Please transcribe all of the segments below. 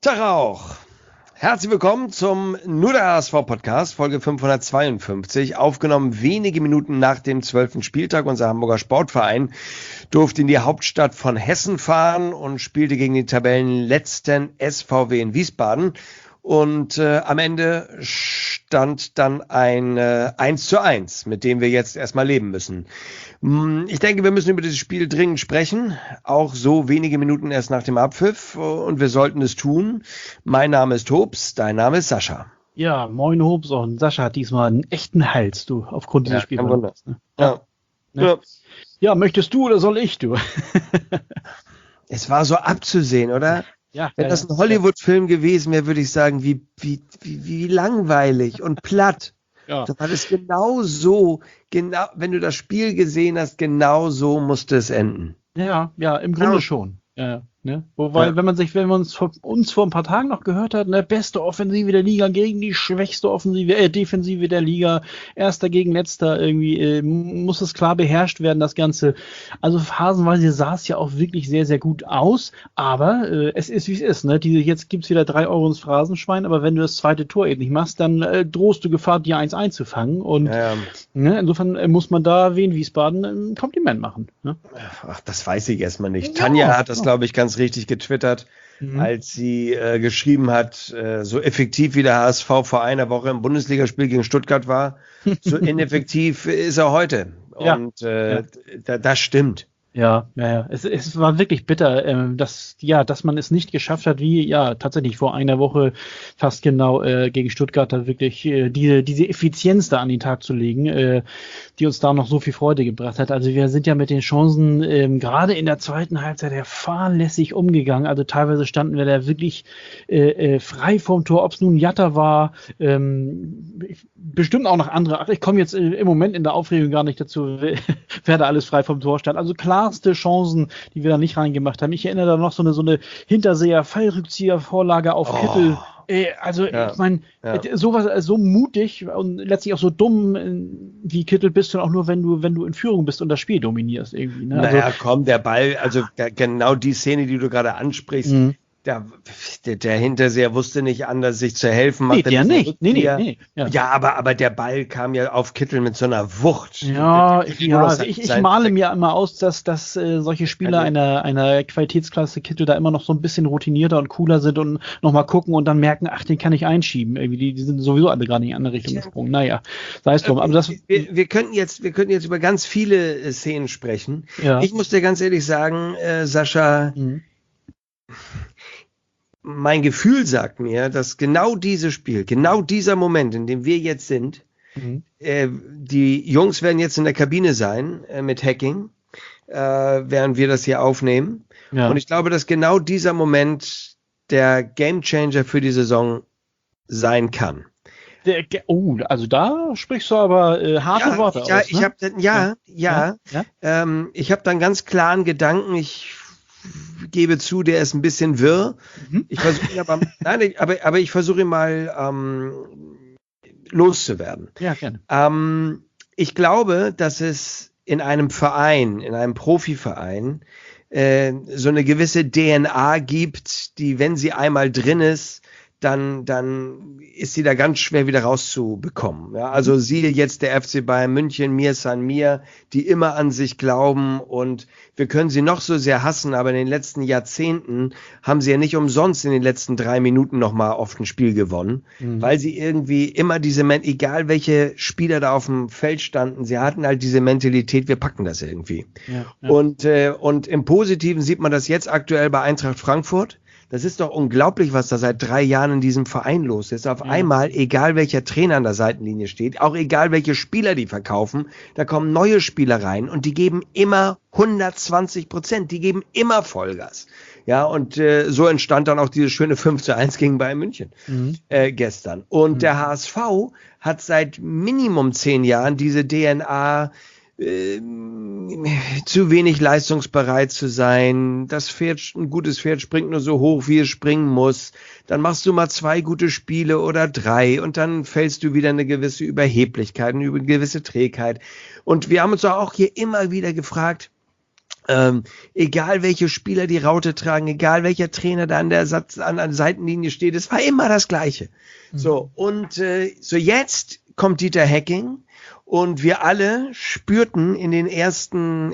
Tag auch. Herzlich willkommen zum Nur der HSV-Podcast, Folge 552, aufgenommen wenige Minuten nach dem 12. Spieltag. Unser Hamburger Sportverein durfte in die Hauptstadt von Hessen fahren und spielte gegen den Tabellenletzten SVW in Wiesbaden. Und am Ende stand dann ein 1:1, mit dem wir jetzt erstmal leben müssen. Ich denke, wir müssen über dieses Spiel dringend sprechen, auch so wenige Minuten erst nach dem Abpfiff, und wir sollten es tun. Mein Name ist Hobbs, dein Name ist Sascha. Ja, moin Hobbs, und Sascha hat diesmal einen echten Hals, du, aufgrund dieses Spiels. Ne? Ja. Ja, möchtest du oder soll ich, du? Es war so abzusehen, oder? Ja, wenn das ein Hollywood-Film gewesen wäre, würde ich sagen, wie langweilig und platt. Ja. Das war das genau so, wenn du das Spiel gesehen hast, genau so musste es enden. Ja, im Grunde schon. Ja, ne? Wobei, wenn man uns vor ein paar Tagen noch gehört hat, ne, beste Offensive der Liga gegen die schwächste Defensive der Liga, erster gegen letzter, irgendwie muss es klar beherrscht werden, das Ganze. Also phasenweise sah es ja auch wirklich sehr, sehr gut aus, aber es ist, wie es ist. Ne? Jetzt gibt's wieder 3 Euro ins Phrasenschwein, aber wenn du das zweite Tor eben nicht machst, dann drohst du Gefahr, dir 1 einzufangen. Und ne, insofern muss man da Wien Wiesbaden ein Kompliment machen. Ne? Ach, das weiß ich erstmal nicht. Tanja hat das, glaube ich, ganz richtig getwittert, als sie geschrieben hat, so effektiv wie der HSV vor einer Woche im Bundesligaspiel gegen Stuttgart war, so ineffektiv ist er heute. Und das stimmt. Ja. Es war wirklich bitter, dass man es nicht geschafft hat, wie tatsächlich vor einer Woche fast genau gegen Stuttgart da wirklich diese Effizienz da an den Tag zu legen, die uns da noch so viel Freude gebracht hat. Also wir sind ja mit den Chancen gerade in der zweiten Halbzeit fahrlässig umgegangen. Also teilweise standen wir da wirklich frei vorm Tor, ob es nun Jatta war, bestimmt auch noch andere. Ach, ich komme jetzt im Moment in der Aufregung gar nicht dazu, wer da alles frei vom Tor stand. Also klarste Chancen, die wir da nicht reingemacht haben. Ich erinnere da noch so eine Hinterseher-Fallrückzieher-Vorlage auf Kittel. Ich meine, sowas so mutig und letztlich auch so dumm wie Kittel bist du auch nur, wenn du in Führung bist und das Spiel dominierst irgendwie. Ne? Naja, der Ball, also genau die Szene, die du gerade ansprichst, der Hinterseher wusste nicht anders, sich zu helfen. Nee, der nicht. Nee. Ja, aber der Ball kam ja auf Kittel mit so einer Wucht. Ich male mir immer aus, dass solche Spieler einer Qualitätsklasse Kittel da immer noch so ein bisschen routinierter und cooler sind und nochmal gucken und dann merken, ach, den kann ich einschieben. Irgendwie, die sind sowieso alle gerade in die andere Richtung gesprungen. Naja, sei es drum. Aber wir könnten jetzt über ganz viele Szenen sprechen. Ja. Ich muss dir ganz ehrlich sagen, Sascha, mein Gefühl sagt mir, dass genau dieses Spiel, genau dieser Moment, in dem wir jetzt sind, die Jungs werden jetzt in der Kabine sein mit Hacking, während wir das hier aufnehmen. Ja. Und ich glaube, dass genau dieser Moment der Gamechanger für die Saison sein kann. Also da sprichst du aber harte Worte aus. Ich habe ich habe dann ganz klaren Gedanken. Ich gebe zu, der ist ein bisschen wirr. Ich versuche ihn aber ich versuche ihn mal loszuwerden. Ja, gerne. Ich glaube, dass es in einem Verein, in einem Profiverein, so eine gewisse DNA gibt, die, wenn sie einmal drin ist, dann ist sie da ganz schwer wieder rauszubekommen. Ja, also siehe jetzt der FC Bayern München, Mir San Mir, die immer an sich glauben, und wir können sie noch so sehr hassen, aber in den letzten Jahrzehnten haben sie ja nicht umsonst in den letzten 3 Minuten nochmal oft ein Spiel gewonnen, weil sie irgendwie immer egal welche Spieler da auf dem Feld standen, sie hatten halt diese Mentalität, wir packen das irgendwie. Ja. Und im Positiven sieht man das jetzt aktuell bei Eintracht Frankfurt. Das ist doch unglaublich, was da seit 3 Jahren in diesem Verein los ist. Auf einmal, egal welcher Trainer an der Seitenlinie steht, auch egal welche Spieler die verkaufen, da kommen neue Spieler rein und die geben immer 120%, die geben immer Vollgas. Ja, und so entstand dann auch dieses schöne 5:1 gegen Bayern München gestern. Und der HSV hat seit Minimum 10 Jahren diese DNA, zu wenig leistungsbereit zu sein. Ein gutes Pferd springt nur so hoch, wie es springen muss. Dann machst du mal 2 gute Spiele oder 3 und dann fällst du wieder eine gewisse Überheblichkeit, eine gewisse Trägheit. Und wir haben uns auch hier immer wieder gefragt, Egal welche Spieler die Raute tragen, egal welcher Trainer da an der Seitenlinie steht, es war immer das Gleiche. So, und so jetzt kommt Dieter Hecking und wir alle spürten in den ersten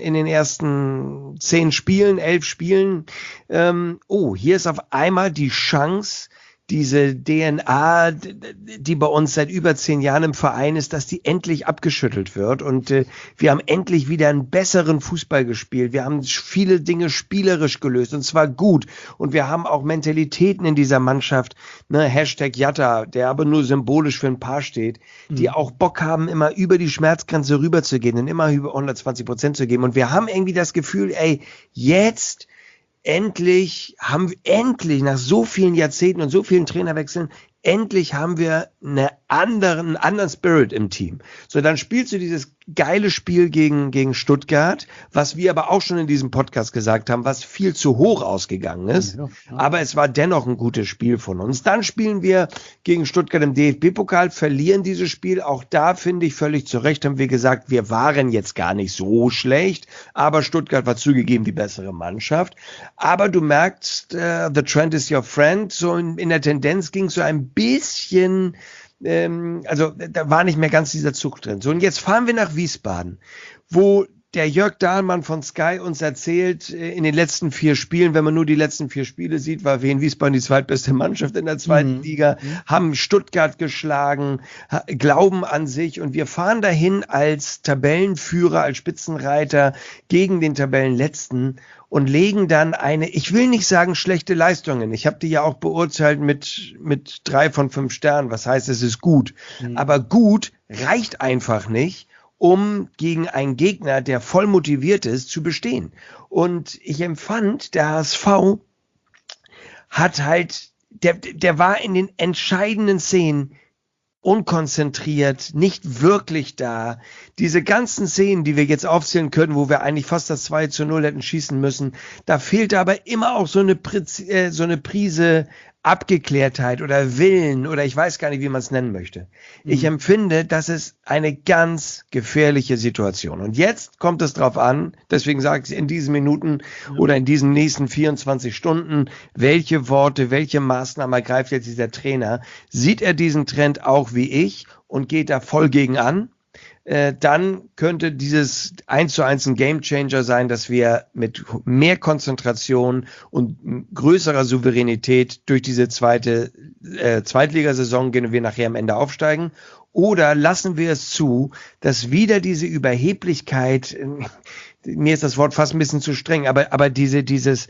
11 Spielen, hier ist auf einmal die Chance, diese DNA, die bei uns seit über 10 Jahren im Verein ist, dass die endlich abgeschüttelt wird. Und wir haben endlich wieder einen besseren Fußball gespielt. Wir haben viele Dinge spielerisch gelöst und zwar gut. Und wir haben auch Mentalitäten in dieser Mannschaft, ne, Hashtag Jatta, der aber nur symbolisch für ein Paar steht, die auch Bock haben, immer über die Schmerzgrenze rüberzugehen und immer über 120% zu geben. Und wir haben irgendwie das Gefühl, jetzt endlich nach so vielen Jahrzehnten und so vielen Trainerwechseln, endlich haben wir einen anderen Spirit im Team. So, dann spielst du dieses geile Spiel gegen Stuttgart, was wir aber auch schon in diesem Podcast gesagt haben, was viel zu hoch ausgegangen ist. Ja. Aber es war dennoch ein gutes Spiel von uns. Dann spielen wir gegen Stuttgart im DFB-Pokal, verlieren dieses Spiel. Auch da finde ich völlig zu Recht, haben wir gesagt, wir waren jetzt gar nicht so schlecht, aber Stuttgart war zugegeben die bessere Mannschaft. Aber du merkst, the trend is your friend. So in der Tendenz ging es so ein bisschen, also da war nicht mehr ganz dieser Zug drin. So, und jetzt fahren wir nach Wiesbaden, wo der Jörg Dahlmann von Sky uns erzählt, in den letzten 4 Spielen, wenn man nur die letzten 4 Spiele sieht, war Wien Wiesbaden die zweitbeste Mannschaft in der zweiten Liga, haben Stuttgart geschlagen, glauben an sich und wir fahren dahin als Tabellenführer, als Spitzenreiter gegen den Tabellenletzten und legen dann ich will nicht sagen schlechte Leistungen, ich habe die ja auch beurteilt mit 3 von 5 Sternen, was heißt, es ist gut, aber gut reicht einfach nicht, um gegen einen Gegner, der voll motiviert ist, zu bestehen. Und ich empfand, der HSV hat halt, der war in den entscheidenden Szenen unkonzentriert, nicht wirklich da. Diese ganzen Szenen, die wir jetzt aufzählen können, wo wir eigentlich fast das 2:0 hätten schießen müssen, da fehlte aber immer auch so eine Prise Abgeklärtheit oder Willen oder ich weiß gar nicht, wie man es nennen möchte. Ich empfinde, das ist eine ganz gefährliche Situation. Und jetzt kommt es drauf an, deswegen sage ich in diesen Minuten oder in diesen nächsten 24 Stunden, welche Worte, welche Maßnahmen ergreift jetzt dieser Trainer? Sieht er diesen Trend auch wie ich und geht da voll gegen an? Dann könnte dieses 1:1 ein Gamechanger sein, dass wir mit mehr Konzentration und größerer Souveränität durch diese Zweitligasaison gehen und wir nachher am Ende aufsteigen. Oder lassen wir es zu, dass wieder diese Überheblichkeit, mir ist das Wort fast ein bisschen zu streng, aber dieser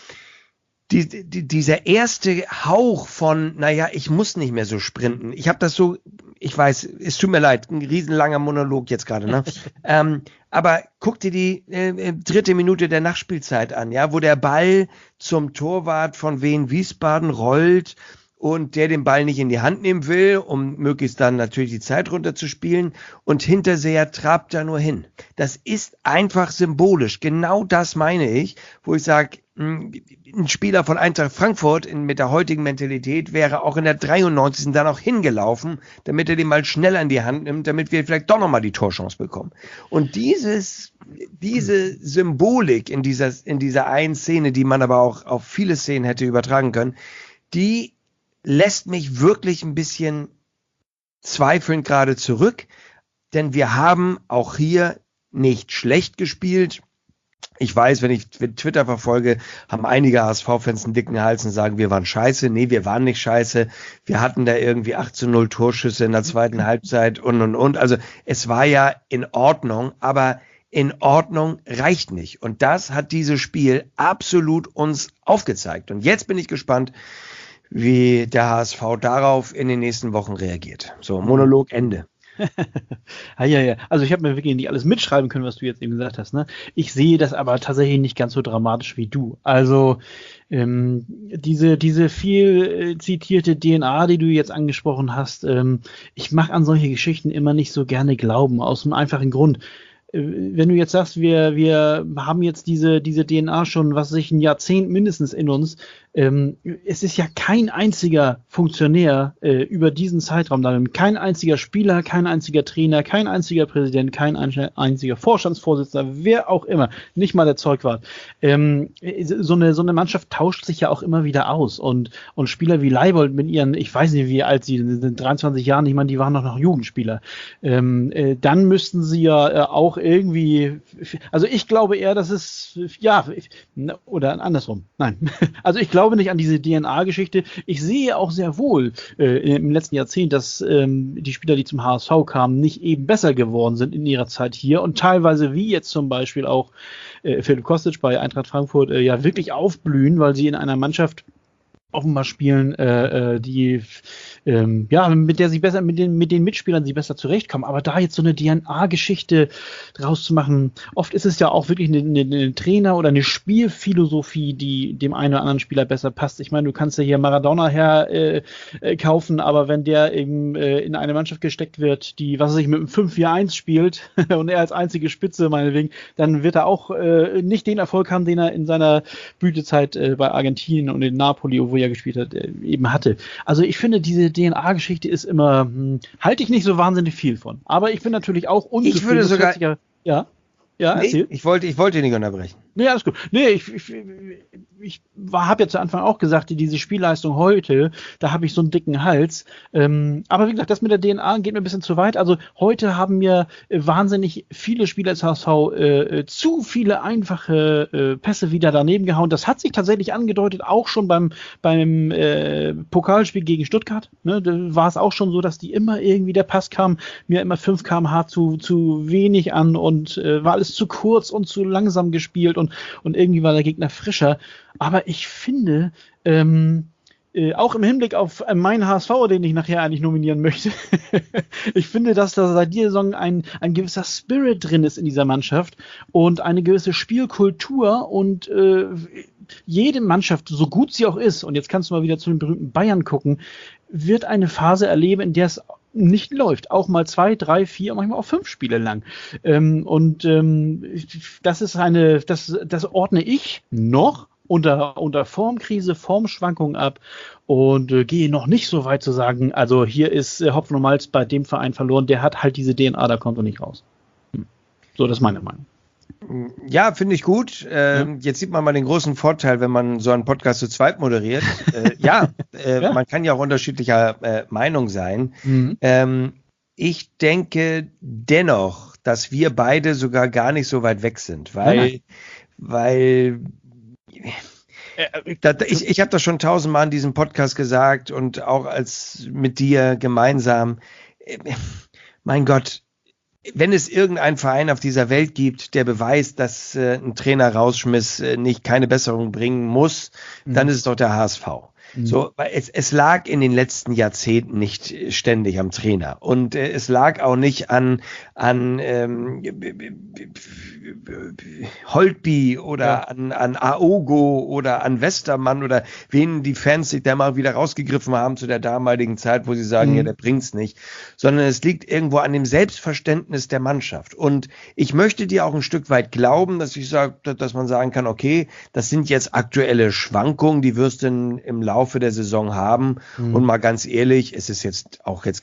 erste Hauch von, ich muss nicht mehr so sprinten. Ich habe das so, ich weiß, es tut mir leid, ein riesenlanger Monolog jetzt gerade, ne? Aber guck dir die 3. Minute der Nachspielzeit an, ja, wo der Ball zum Torwart von Wien Wiesbaden rollt und der den Ball nicht in die Hand nehmen will, um möglichst dann natürlich die Zeit runterzuspielen und Hinterseher trabt da nur hin. Das ist einfach symbolisch. Genau das meine ich, wo ich sage, ein Spieler von Eintracht Frankfurt mit der heutigen Mentalität wäre auch in der 93. dann auch hingelaufen, damit er den mal schneller in die Hand nimmt, damit wir vielleicht doch nochmal die Torchance bekommen. Und diese Symbolik in dieser einen Szene, die man aber auch auf viele Szenen hätte übertragen können, die lässt mich wirklich ein bisschen zweifelnd gerade zurück, denn wir haben auch hier nicht schlecht gespielt. Ich weiß, wenn ich Twitter verfolge, haben einige HSV-Fans einen dicken Hals und sagen, wir waren scheiße. Nee, wir waren nicht scheiße. Wir hatten da irgendwie 8:0 Torschüsse in der zweiten Halbzeit und. Also es war ja in Ordnung, aber in Ordnung reicht nicht. Und das hat dieses Spiel absolut uns aufgezeigt. Und jetzt bin ich gespannt, wie der HSV darauf in den nächsten Wochen reagiert. So, Monolog Ende. Ja. Also ich habe mir wirklich nicht alles mitschreiben können, was du jetzt eben gesagt hast. Ne? Ich sehe das aber tatsächlich nicht ganz so dramatisch wie du. Also diese viel zitierte DNA, die du jetzt angesprochen hast, ich mache an solche Geschichten immer nicht so gerne glauben, aus einem einfachen Grund. Wenn du jetzt sagst, wir haben jetzt diese DNA schon, was weiß ich, ein Jahrzehnt mindestens in uns, es ist ja kein einziger Funktionär über diesen Zeitraum, kein einziger Spieler, kein einziger Trainer, kein einziger Präsident, kein einziger Vorstandsvorsitzender, wer auch immer, nicht mal der Zeugwart. So eine Mannschaft tauscht sich ja auch immer wieder aus und Spieler wie Leibold mit ihren, ich weiß nicht, wie alt sie sind, 23 Jahren, ich meine, die waren noch Jugendspieler. Dann müssten sie ja auch irgendwie, also ich glaube eher, dass es, ja, oder andersrum, nein. Also ich glaube nicht an diese DNA-Geschichte. Ich sehe auch sehr wohl im letzten Jahrzehnt, dass die Spieler, die zum HSV kamen, nicht eben besser geworden sind in ihrer Zeit hier und teilweise wie jetzt zum Beispiel auch Philipp Kostic bei Eintracht Frankfurt ja wirklich aufblühen, weil sie in einer Mannschaft offenbar spielen, die mit der sie besser, mit den Mitspielern sie besser zurechtkommen. Aber da jetzt so eine DNA-Geschichte draus zu machen, oft ist es ja auch wirklich eine Trainer- oder eine Spielphilosophie, die dem einen oder anderen Spieler besser passt. Ich meine, du kannst ja hier Maradona kaufen, aber wenn der eben in eine Mannschaft gesteckt wird, die, was weiß ich, mit einem 5-4-1 spielt und er als einzige Spitze meinetwegen, dann wird er auch nicht den Erfolg haben, den er in seiner Blütezeit bei Argentinien und in Napoli, wo er gespielt hat, eben hatte. Also ich finde, diese DNA-Geschichte ist immer, halte ich nicht so wahnsinnig viel von. Aber ich bin natürlich auch unzufrieden. Ich würde sogar, ja, erzähl. Ich wollte nicht unterbrechen. Nee, alles gut. Nee, ich habe ja zu Anfang auch gesagt, diese Spielleistung heute, da habe ich so einen dicken Hals. Aber wie gesagt, das mit der DNA geht mir ein bisschen zu weit. Also heute haben mir wahnsinnig viele Spieler des HSV zu viele einfache Pässe wieder daneben gehauen. Das hat sich tatsächlich angedeutet, auch schon beim Pokalspiel gegen Stuttgart. Ne, da war es auch schon so, dass die immer irgendwie, der Pass kam mir immer 5 km/h zu wenig an und war alles zu kurz und zu langsam gespielt und irgendwie war der Gegner frischer. Aber ich finde, auch im Hinblick auf meinen HSV, den ich nachher eigentlich nominieren möchte, ich finde, dass da seit dieser Saison ein gewisser Spirit drin ist in dieser Mannschaft und eine gewisse Spielkultur und jede Mannschaft, so gut sie auch ist, und jetzt kannst du mal wieder zu den berühmten Bayern gucken, wird eine Phase erleben, in der es nicht läuft. Auch mal 2, 3, 4, manchmal auch 5 Spiele lang. Das ist das ordne ich noch unter Formkrise, Formschwankungen ab und gehe noch nicht so weit zu sagen, also hier ist Hopfen und Malz bei dem Verein verloren, der hat halt diese DNA, da kommt er nicht raus. So, das ist meine Meinung. Ja, finde ich gut. Jetzt sieht man mal den großen Vorteil, wenn man so einen Podcast zu zweit moderiert. Man kann ja auch unterschiedlicher Meinung sein. Ich denke dennoch, dass wir beide sogar gar nicht so weit weg sind, weil ich habe das schon 1000-mal in diesem Podcast gesagt und auch als mit dir gemeinsam. Mein Gott, wenn es irgendeinen Verein auf dieser Welt gibt, der beweist, dass ein Trainer Rausschmiss keine Besserung bringen muss, dann ist es doch der HSV. So, weil es lag in den letzten Jahrzehnten nicht ständig am Trainer und es lag auch nicht an Holtby oder an Aogo oder an Westermann oder wen die Fans sich da mal wieder rausgegriffen haben zu der damaligen Zeit, wo sie sagen, ja, der bringt's nicht, sondern es liegt irgendwo an dem Selbstverständnis der Mannschaft. Und ich möchte dir auch ein Stück weit glauben, dass man sagen kann, okay, das sind jetzt aktuelle Schwankungen, die wirst du im Laufe der Saison haben. Und mal ganz ehrlich, es ist jetzt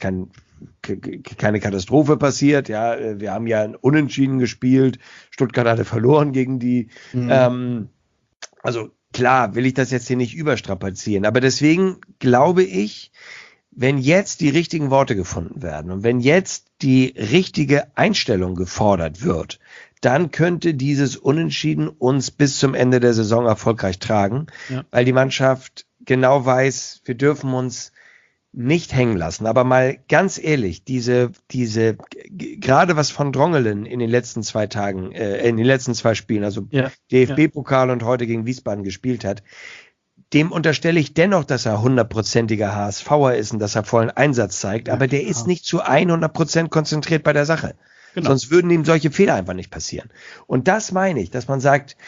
keine Katastrophe passiert. Ja, wir haben ja ein Unentschieden gespielt. Stuttgart hatte verloren gegen die. Also klar, will ich das jetzt hier nicht überstrapazieren. Aber deswegen glaube ich, wenn jetzt die richtigen Worte gefunden werden und wenn jetzt die richtige Einstellung gefordert wird, dann könnte dieses Unentschieden uns bis zum Ende der Saison erfolgreich tragen, weil die Mannschaft genau weiß, wir dürfen uns nicht hängen lassen. Aber mal ganz ehrlich, diese gerade was von Drongelen in den letzten 2 Tagen, in den letzten 2 Spielen, also DFB-Pokal und heute gegen Wiesbaden gespielt hat, dem unterstelle ich dennoch, dass er 100%iger HSVer ist und dass er vollen Einsatz zeigt, aber der ist nicht zu 100% konzentriert bei der Sache. Genau. Sonst würden ihm solche Fehler einfach nicht passieren. Und das meine ich, dass man sagt,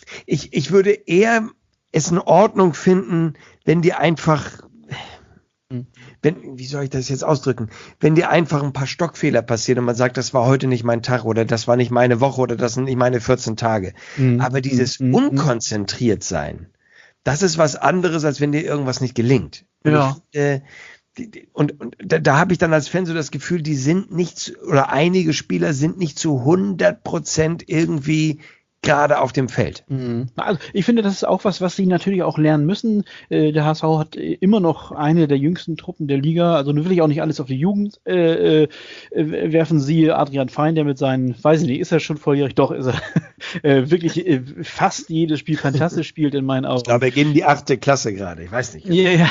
ich würde eher es in Ordnung finden, wenn die einfach wie soll ich das jetzt ausdrücken? Wenn dir einfach ein paar Stockfehler passieren und man sagt, das war heute nicht mein Tag oder das war nicht meine Woche oder das sind nicht meine 14 Tage. Aber dieses unkonzentriert sein, das ist was anderes, als wenn dir irgendwas nicht gelingt. Ja. Und da habe ich dann als Fan so das Gefühl, die sind nicht, oder einige Spieler sind nicht zu 100% irgendwie gerade auf dem Feld. Also ich finde, das ist auch was sie natürlich auch lernen müssen. Der HSV hat immer noch eine der jüngsten Truppen der Liga. Also nun will ich auch nicht alles auf die Jugend werfen. Siehe Adrian Fein, der mit seinen, weiß ich nicht, ist er schon volljährig? Doch, ist er. Wirklich fast jedes Spiel fantastisch spielt in meinen Augen. Ich glaube, er geht in die 8. Klasse gerade. Ich weiß nicht. Ja.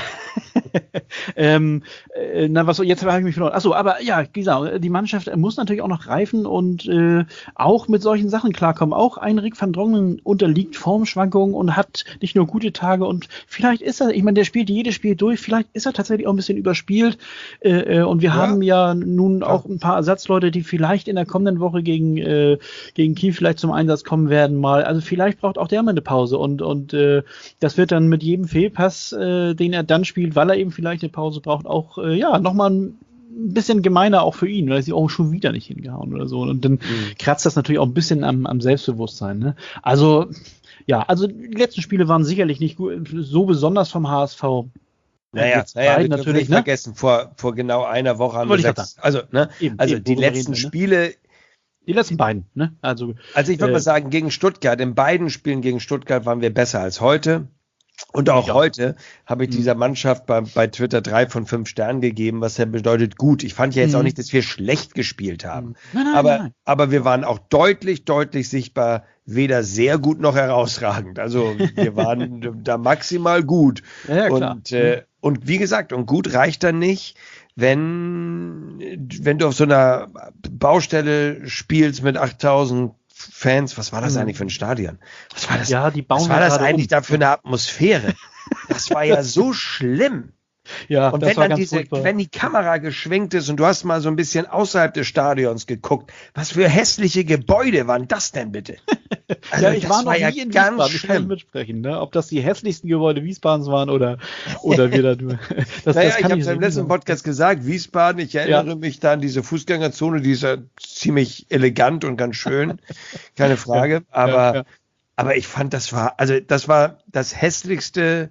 Jetzt habe ich mich verloren. Achso, aber ja, genau, die Mannschaft muss natürlich auch noch reifen und auch mit solchen Sachen klarkommen. Auch ein Rick van Drongelen unterliegt Formschwankungen und hat nicht nur gute Tage und vielleicht ist er, ich meine, der spielt jedes Spiel durch, vielleicht ist er tatsächlich auch ein bisschen überspielt und wir haben ja nun auch ein paar Ersatzleute, die vielleicht in der kommenden Woche gegen Kiel vielleicht zum Einsatz kommen werden mal. Also vielleicht braucht auch der mal eine Pause und das wird dann mit jedem Fehlpass, den er dann spielt, weil er eben vielleicht eine Pause braucht, auch nochmal ein bisschen gemeiner auch für ihn, weil er sich auch schon wieder nicht hingehauen oder so. Und dann kratzt das natürlich auch ein bisschen am Selbstbewusstsein. Ne? Also die letzten Spiele waren sicherlich nicht so besonders vom HSV. Wir dürfen nicht vergessen, vor genau einer Woche haben wir 6. Die letzten Spiele. Die letzten beiden, ne? Also ich würde mal sagen, gegen Stuttgart, in beiden Spielen gegen Stuttgart waren wir besser als heute. Und auch heute habe ich dieser Mannschaft bei Twitter 3 von 5 Sternen gegeben, was ja bedeutet gut. Ich fand ja jetzt auch nicht, dass wir schlecht gespielt haben. Nein. Aber wir waren auch deutlich sichtbar weder sehr gut noch herausragend. Also wir waren da maximal gut. Ja, klar. Und wie gesagt, und gut reicht dann nicht, wenn du auf so einer Baustelle spielst mit 8000 Fans, was war das eigentlich für ein Stadion? Was war das? Ja, die bauen was war das eigentlich da für eine Atmosphäre? Das war ja so schlimm. Ja, und wenn die Kamera geschwenkt ist und du hast mal so ein bisschen außerhalb des Stadions geguckt, was für hässliche Gebäude waren das denn bitte? Also ich war noch nie in Wiesbaden, ich kann nicht mitsprechen, ne? Ob das die hässlichsten Gebäude Wiesbadens waren oder wir da nur. Ich habe es im letzten Podcast gesagt, Wiesbaden, ich erinnere mich da an diese Fußgängerzone, die ist ja ziemlich elegant und ganz schön, keine Frage, aber ich fand, das war das hässlichste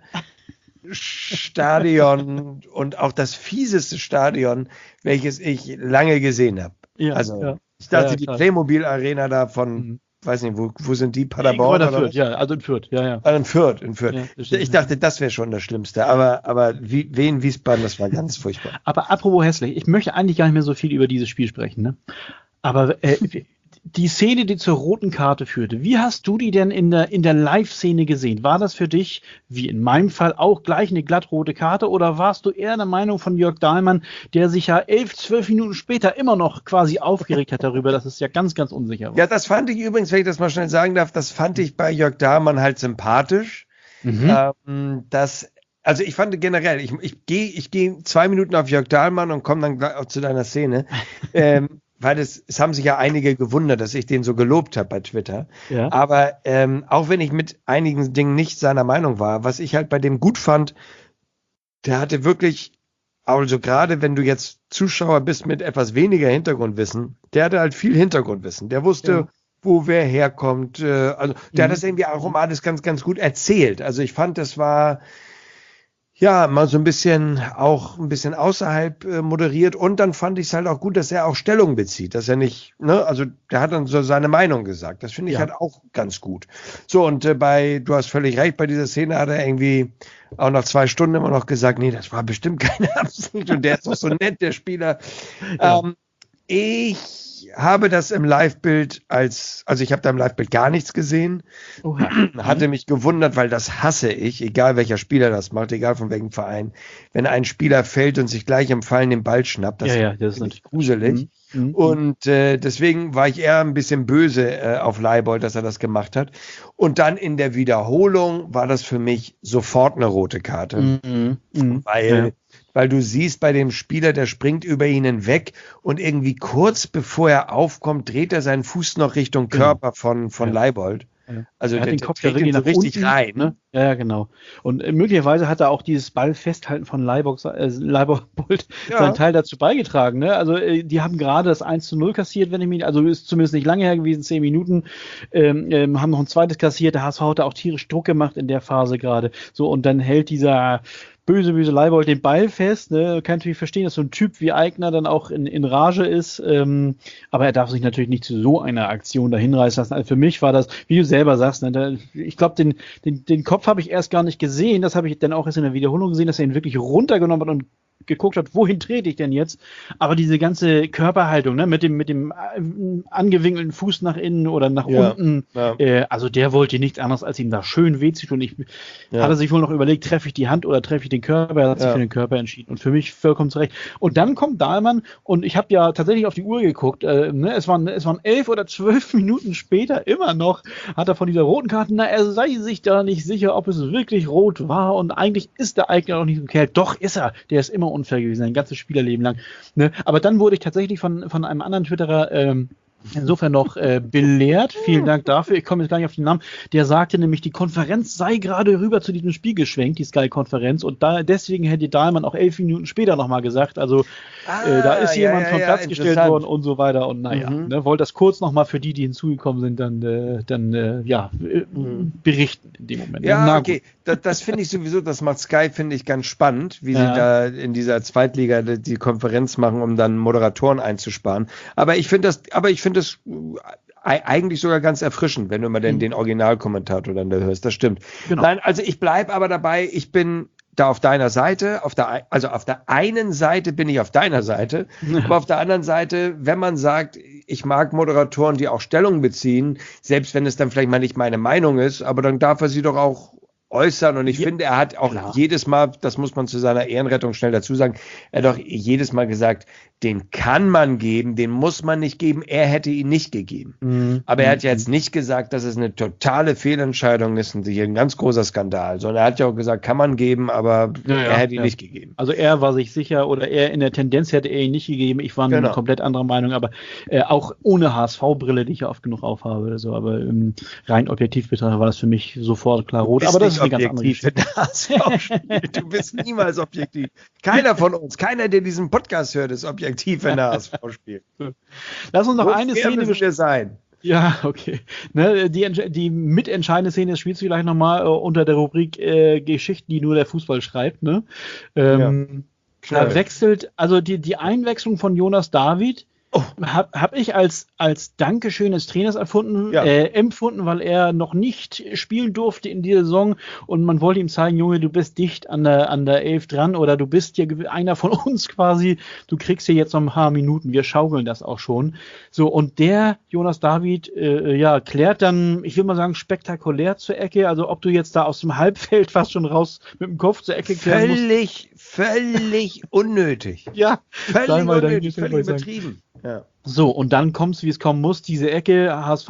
Stadion und auch das fieseste Stadion, welches ich lange gesehen habe. Ich dachte, die Playmobil Arena da von, weiß nicht, wo sind die? Paderborn? In Fürth, In Fürth. Ja, ich dachte, das wäre schon das Schlimmste, aber in Wiesbaden, das war ganz furchtbar. Aber apropos hässlich, ich möchte eigentlich gar nicht mehr so viel über dieses Spiel sprechen, ne? Aber die Szene, die zur roten Karte führte, wie hast du die denn in der Live-Szene gesehen? War das für dich, wie in meinem Fall, auch gleich eine glattrote Karte oder warst du eher der Meinung von Jörg Dahlmann, der sich ja 11-12 Minuten später immer noch quasi aufgeregt hat darüber, dass es ja ganz, ganz unsicher war? Ja, das fand ich übrigens, wenn ich das mal schnell sagen darf, das fand ich bei Jörg Dahlmann halt sympathisch. Also ich fand generell, ich gehe 2 Minuten auf Jörg Dahlmann und komme dann gleich auch zu deiner Szene. Weil es haben sich ja einige gewundert, dass ich den so gelobt habe bei Twitter. Ja. Aber auch wenn ich mit einigen Dingen nicht seiner Meinung war, was ich halt bei dem gut fand, der hatte wirklich, also gerade wenn du jetzt Zuschauer bist mit etwas weniger Hintergrundwissen, der hatte halt viel Hintergrundwissen. Der wusste, wo wer herkommt. Der hat das irgendwie auch alles ganz, ganz gut erzählt. Also ich fand, das war mal so ein bisschen außerhalb moderiert und dann fand ich es halt auch gut, dass er auch Stellung bezieht, dass er nicht, also der hat dann so seine Meinung gesagt. Das finde ich halt auch ganz gut. So und du hast völlig recht, bei dieser Szene hat er irgendwie auch nach 2 Stunden immer noch gesagt, nee, das war bestimmt keine Absicht und der ist doch so nett, der Spieler. Ich habe das im Live-Bild ich habe da im Live-Bild gar nichts gesehen. Hatte mich gewundert, weil das hasse ich, egal welcher Spieler das macht, egal von welchem Verein. Wenn ein Spieler fällt und sich gleich im Fallen den Ball schnappt, das ist natürlich gruselig. Und deswegen war ich eher ein bisschen böse auf Leibold, dass er das gemacht hat. Und dann in der Wiederholung war das für mich sofort eine rote Karte. Weil du siehst bei dem Spieler, der springt über ihn hinweg und irgendwie kurz bevor er aufkommt, dreht er seinen Fuß noch Richtung Körper von Leibold. Also der hat den Kopf ja wirklich so richtig unten rein. Ne? Ja, genau. Und möglicherweise hat er auch dieses Ballfesthalten von Leibold seinen Teil dazu beigetragen. Ne? Also die haben gerade das 1:0 kassiert, wenn ich mich, also ist zumindest nicht lange her gewesen, 10 Minuten, haben noch ein zweites kassiert. Der HSV hat da auch tierisch Druck gemacht in der Phase gerade. So, und dann hält dieser böse Leibold den Ball fest. Ne? Kann natürlich verstehen, dass so ein Typ wie Aigner dann auch in Rage ist. Aber er darf sich natürlich nicht zu so einer Aktion da hinreißen lassen. Also für mich war das, wie du selber sagst, ne, ich glaube, den Kopf habe ich erst gar nicht gesehen. Das habe ich dann auch erst in der Wiederholung gesehen, dass er ihn wirklich runtergenommen hat und geguckt hat, wohin trete ich denn jetzt? Aber diese ganze Körperhaltung, ne, mit dem angewinkelten Fuß nach innen oder nach unten, also der wollte nichts anderes, als ihm da schön weh zu tun. Hat er sich wohl noch überlegt, treffe ich die Hand oder treffe ich den Körper? Er hat sich für den Körper entschieden und für mich vollkommen zurecht. Und dann kommt Dahlmann und ich habe ja tatsächlich auf die Uhr geguckt, ne, es waren 11 oder 12 Minuten später immer noch, hat er von dieser roten Karte, er sei sich da nicht sicher, ob es wirklich rot war und eigentlich ist der Eigner auch nicht so ein Kerl. Doch ist er, der ist immer unfair gewesen, sein ganzes Spielerleben lang. Ne? Aber dann wurde ich tatsächlich von einem anderen Twitterer insofern noch belehrt. Vielen Dank dafür. Ich komme jetzt gar nicht auf den Namen. Der sagte nämlich, die Konferenz sei gerade rüber zu diesem Spiel geschwenkt, die Sky-Konferenz. Und deswegen hätte Dahlmann auch 11 Minuten später nochmal gesagt, also da ist jemand vom Platz gestellt worden und so weiter. Und ne, wollte das kurz nochmal für die hinzugekommen sind, dann berichten in dem Moment. Ja, okay. Das finde ich sowieso, das macht Sky, finde ich, ganz spannend, wie sie da in dieser Zweitliga die Konferenz machen, um dann Moderatoren einzusparen. Aber ich finde das eigentlich sogar ganz erfrischend, wenn du mal den Originalkommentator dann da hörst. Das stimmt. Genau. Nein, also ich bleibe aber dabei, ich bin da auf deiner Seite, auf der einen Seite bin ich auf deiner Seite, aber auf der anderen Seite, wenn man sagt, ich mag Moderatoren, die auch Stellung beziehen, selbst wenn es dann vielleicht mal nicht meine Meinung ist, aber dann darf er sie doch auch äußern und ich finde, er hat auch jedes Mal, das muss man zu seiner Ehrenrettung schnell dazu sagen, er hat doch jedes Mal gesagt, den kann man geben, den muss man nicht geben, er hätte ihn nicht gegeben. Aber er hat ja jetzt nicht gesagt, dass es eine totale Fehlentscheidung ist und hier ein ganz großer Skandal, sondern er hat ja auch gesagt, kann man geben, aber er hätte ihn nicht gegeben. Also er war sich sicher oder er in der Tendenz hätte er ihn nicht gegeben, ich war eine komplett andere Meinung, aber auch ohne HSV-Brille, die ich ja oft genug aufhabe, so, aber rein objektiv betrachtet war das für mich sofort klar rot, aber das ist eine ganz andere Geschichte. Du bist niemals objektiv. Keiner von uns, keiner, der diesen Podcast hört, ist objektiv, wenn der HSV spielt. Lass uns noch eine Szene sein. Ja, okay. Ne, die mitentscheidende Szene des Spiels vielleicht nochmal unter der Rubrik Geschichten, die nur der Fußball schreibt. Ne? Da wechselt, also die Einwechslung von Jonas David hab ich als Dankeschön des Trainers empfunden, weil er noch nicht spielen durfte in dieser Saison und man wollte ihm zeigen, Junge, du bist dicht an der 11 dran oder du bist ja einer von uns quasi, du kriegst hier jetzt noch ein paar Minuten, wir schaukeln das auch schon. So, und der Jonas David, klärt dann, ich will mal sagen, spektakulär zur Ecke, also ob du jetzt da aus dem Halbfeld fast schon raus mit dem Kopf zur Ecke klären musst. Völlig unnötig. Ja, völlig unnötig, völlig übertrieben. Ja. So, und dann kommt's, wie es kommen muss. Diese Ecke, HSV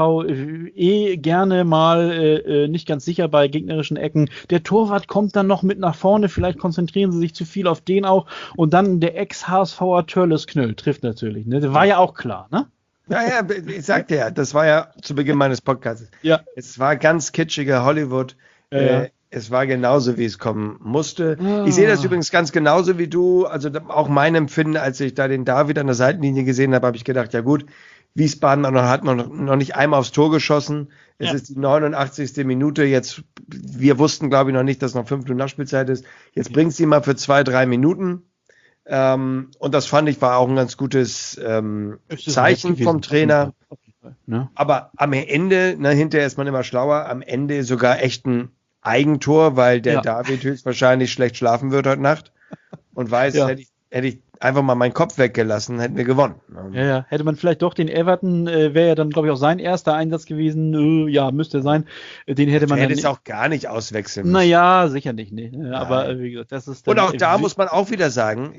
gerne mal nicht ganz sicher bei gegnerischen Ecken. Der Torwart kommt dann noch mit nach vorne. Vielleicht konzentrieren sie sich zu viel auf den auch. Und dann der Ex-HSVer Törles Knöll trifft natürlich. Ne? Das war ja auch klar, ne? Ja, ich sagte ja, das war ja zu Beginn meines Podcasts. Ja. Es war ganz kitschiger Hollywood. Es war genauso, wie es kommen musste. Ich sehe das übrigens ganz genauso wie du. Also auch mein Empfinden, als ich da den David an der Seitenlinie gesehen habe, habe ich gedacht, ja gut, Wiesbaden hat noch nicht einmal aufs Tor geschossen. Es ist die 89. Minute. Jetzt, wir wussten, glaube ich, noch nicht, dass noch 5 Minuten Nachspielzeit ist. Jetzt bringst du ihn mal für 2-3 Minuten. Und das fand ich war auch ein ganz gutes Zeichen vom Trainer. Ne? Aber am Ende, hinterher ist man immer schlauer, am Ende sogar echt ein Eigentor, weil der David höchstwahrscheinlich schlecht schlafen wird heute Nacht und weiß, hätte ich einfach mal meinen Kopf weggelassen, hätten wir gewonnen. Ja, hätte man vielleicht doch den Everton, wäre ja dann, glaube ich, auch sein erster Einsatz gewesen, müsste sein, den hätte man dann es auch gar nicht auswechseln müssen. Naja, sicher nicht, ne? Aber wie gesagt, das ist dann. Und auch da muss man auch wieder sagen,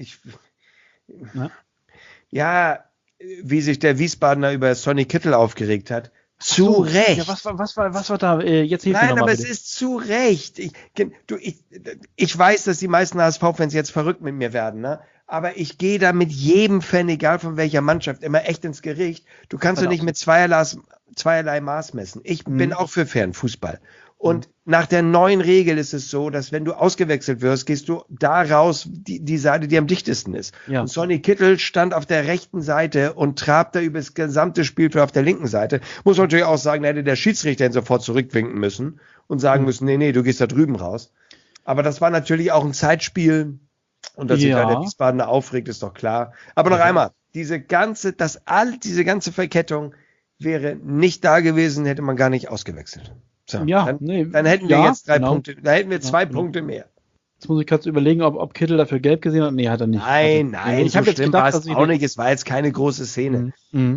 wie sich der Wiesbadener über Sonny Kittel aufgeregt hat, zu Recht. Ja, was war da? Jetzt hilf mir Nein, aber bitte. Es ist zu Recht. Ich weiß, dass die meisten HSV-Fans jetzt verrückt mit mir werden, ne? aber ich gehe da mit jedem Fan, egal von welcher Mannschaft, immer echt ins Gericht. Du kannst doch nicht mit zweierlei Maß messen. Ich bin auch für fairen Fußball. Und nach der neuen Regel ist es so, dass wenn du ausgewechselt wirst, gehst du da raus, die Seite, die am dichtesten ist. Ja. Und Sonny Kittel stand auf der rechten Seite und trabte über das gesamte Spielfeld auf der linken Seite. Muss man natürlich auch sagen, da hätte der Schiedsrichter ihn sofort zurückwinken müssen und sagen müssen, nee, du gehst da drüben raus. Aber das war natürlich auch ein Zeitspiel. Und dass sich da der Wiesbadener aufregt, ist doch klar. Aber noch einmal, diese ganze Verkettung wäre nicht da gewesen, hätte man gar nicht ausgewechselt. So, dann hätten wir jetzt 3 Punkte, da hätten wir 2 Punkte mehr. Jetzt muss ich kurz überlegen, ob Kittel dafür gelb gesehen hat. Nee, hat er nicht. Nein, ich habe jetzt gedacht, war es auch nicht. Es war jetzt keine große Szene.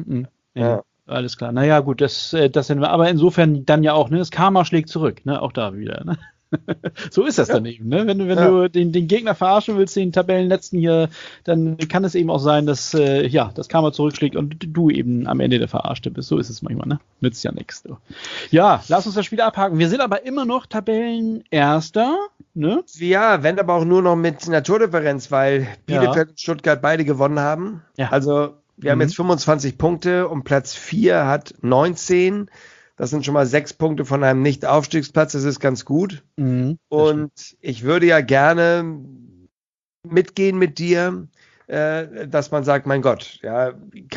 Ja. Alles klar. Naja, gut, das sind wir. Aber insofern dann ja auch, ne, das Karma schlägt zurück, ne, auch da wieder, ne. So ist das dann eben, ne? Wenn du den Gegner verarschen willst, den Tabellenletzten hier, dann kann es eben auch sein, dass das Karma zurückschlägt und du eben am Ende der Verarschte bist. So ist es manchmal, ne? Nützt ja nichts. Ja, lass uns das Spiel abhaken. Wir sind aber immer noch Tabellenerster, ne? Ja, wenn aber auch nur noch mit Naturdifferenz, weil Bielefeld und Stuttgart beide gewonnen haben. Ja. Also wir haben jetzt 25 Punkte und Platz 4 hat 19. Das sind schon mal 6 Punkte von einem Nicht-Aufstiegsplatz. Das ist ganz gut. Und ich würde ja gerne mitgehen mit dir, dass man sagt, mein Gott, ja,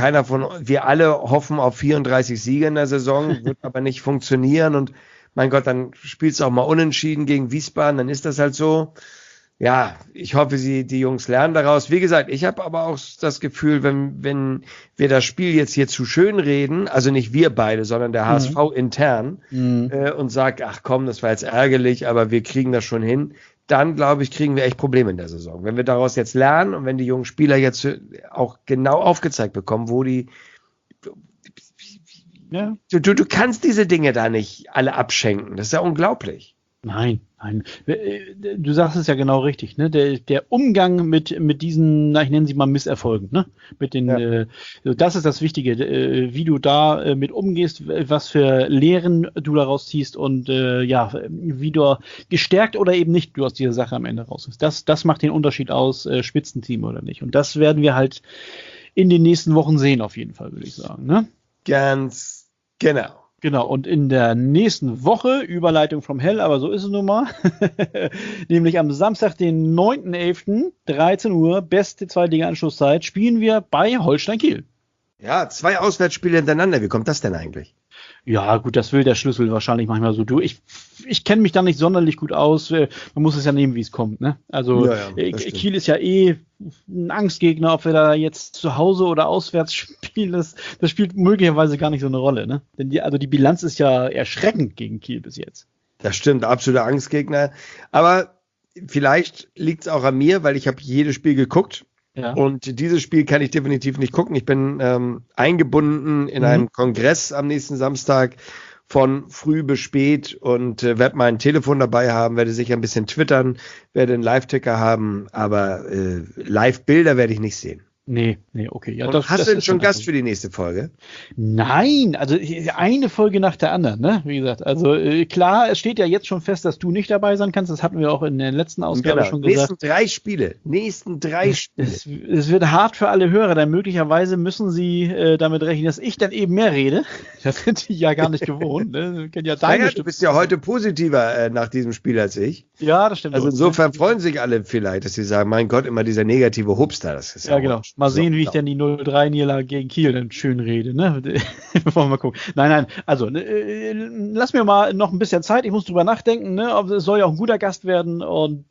wir alle hoffen auf 34 Siege in der Saison, wird aber nicht funktionieren. Und mein Gott, dann spielst du auch mal unentschieden gegen Wiesbaden, dann ist das halt so. Ja, ich hoffe, die Jungs lernen daraus. Wie gesagt, ich habe aber auch das Gefühl, wenn wir das Spiel jetzt hier zu schön reden, also nicht wir beide, sondern der HSV intern, und sagt, ach komm, das war jetzt ärgerlich, aber wir kriegen das schon hin, dann, glaube ich, kriegen wir echt Probleme in der Saison. Wenn wir daraus jetzt lernen und wenn die jungen Spieler jetzt auch genau aufgezeigt bekommen, wo die du kannst diese Dinge da nicht alle abschenken. Das ist ja unglaublich. Nein. Du sagst es ja genau richtig, ne? Der Umgang mit diesen, ich nenne sie mal Misserfolgen, ne? Mit den, das ist das Wichtige, wie du da mit umgehst, was für Lehren du daraus ziehst und wie du gestärkt oder eben nicht du aus dieser Sache am Ende raus bist. Das macht den Unterschied aus, Spitzenteam oder nicht. Und das werden wir halt in den nächsten Wochen sehen, auf jeden Fall, würde ich sagen, ne? Ganz genau. Genau, und in der nächsten Woche, Überleitung vom Hell, aber so ist es nun mal, nämlich am Samstag, den 9.11., 13 Uhr, beste Zweitliga-Anschlusszeit, spielen wir bei Holstein Kiel. Ja, 2 Auswärtsspiele hintereinander, wie kommt das denn eigentlich? Ja, gut, das will der Schlüssel wahrscheinlich manchmal so. Ich kenne mich da nicht sonderlich gut aus. Man muss es ja nehmen, wie es kommt, ne? Also Kiel ist ja ein Angstgegner, ob wir da jetzt zu Hause oder auswärts spielen. Das spielt möglicherweise gar nicht so eine Rolle, ne? Denn die Bilanz ist ja erschreckend gegen Kiel bis jetzt. Das stimmt, absoluter Angstgegner. Aber vielleicht liegt es auch an mir, weil ich habe jedes Spiel geguckt. Ja. Und dieses Spiel kann ich definitiv nicht gucken. Ich bin eingebunden in einem Kongress am nächsten Samstag von früh bis spät und werde mein Telefon dabei haben, werde sicher ein bisschen twittern, werde einen Live-Ticker haben, aber Live-Bilder werde ich nicht sehen. Nee, okay. Ja, hast du denn schon Gast für die nächste Folge? Nein, also eine Folge nach der anderen, ne? Wie gesagt, also klar, es steht ja jetzt schon fest, dass du nicht dabei sein kannst. Das hatten wir auch in der letzten Ausgabe schon gesagt. Nächsten drei Spiele. Es wird hart für alle Hörer, denn möglicherweise müssen sie damit rechnen, dass ich dann eben mehr rede. Das sind die ja gar nicht gewohnt. Ne? Du bist ja heute positiver nach diesem Spiel als ich. Ja, das stimmt. Also insofern freuen sich alle vielleicht, dass sie sagen, mein Gott, immer dieser negative Hupster. Das ist ja genau. Mal sehen, wie ich denn die 0-3-Niederlage gegen Kiel dann schön rede, ne? Bevor wir mal gucken. Nein, also lass mir mal noch ein bisschen Zeit, ich muss drüber nachdenken, ne? Es soll ja auch ein guter Gast werden und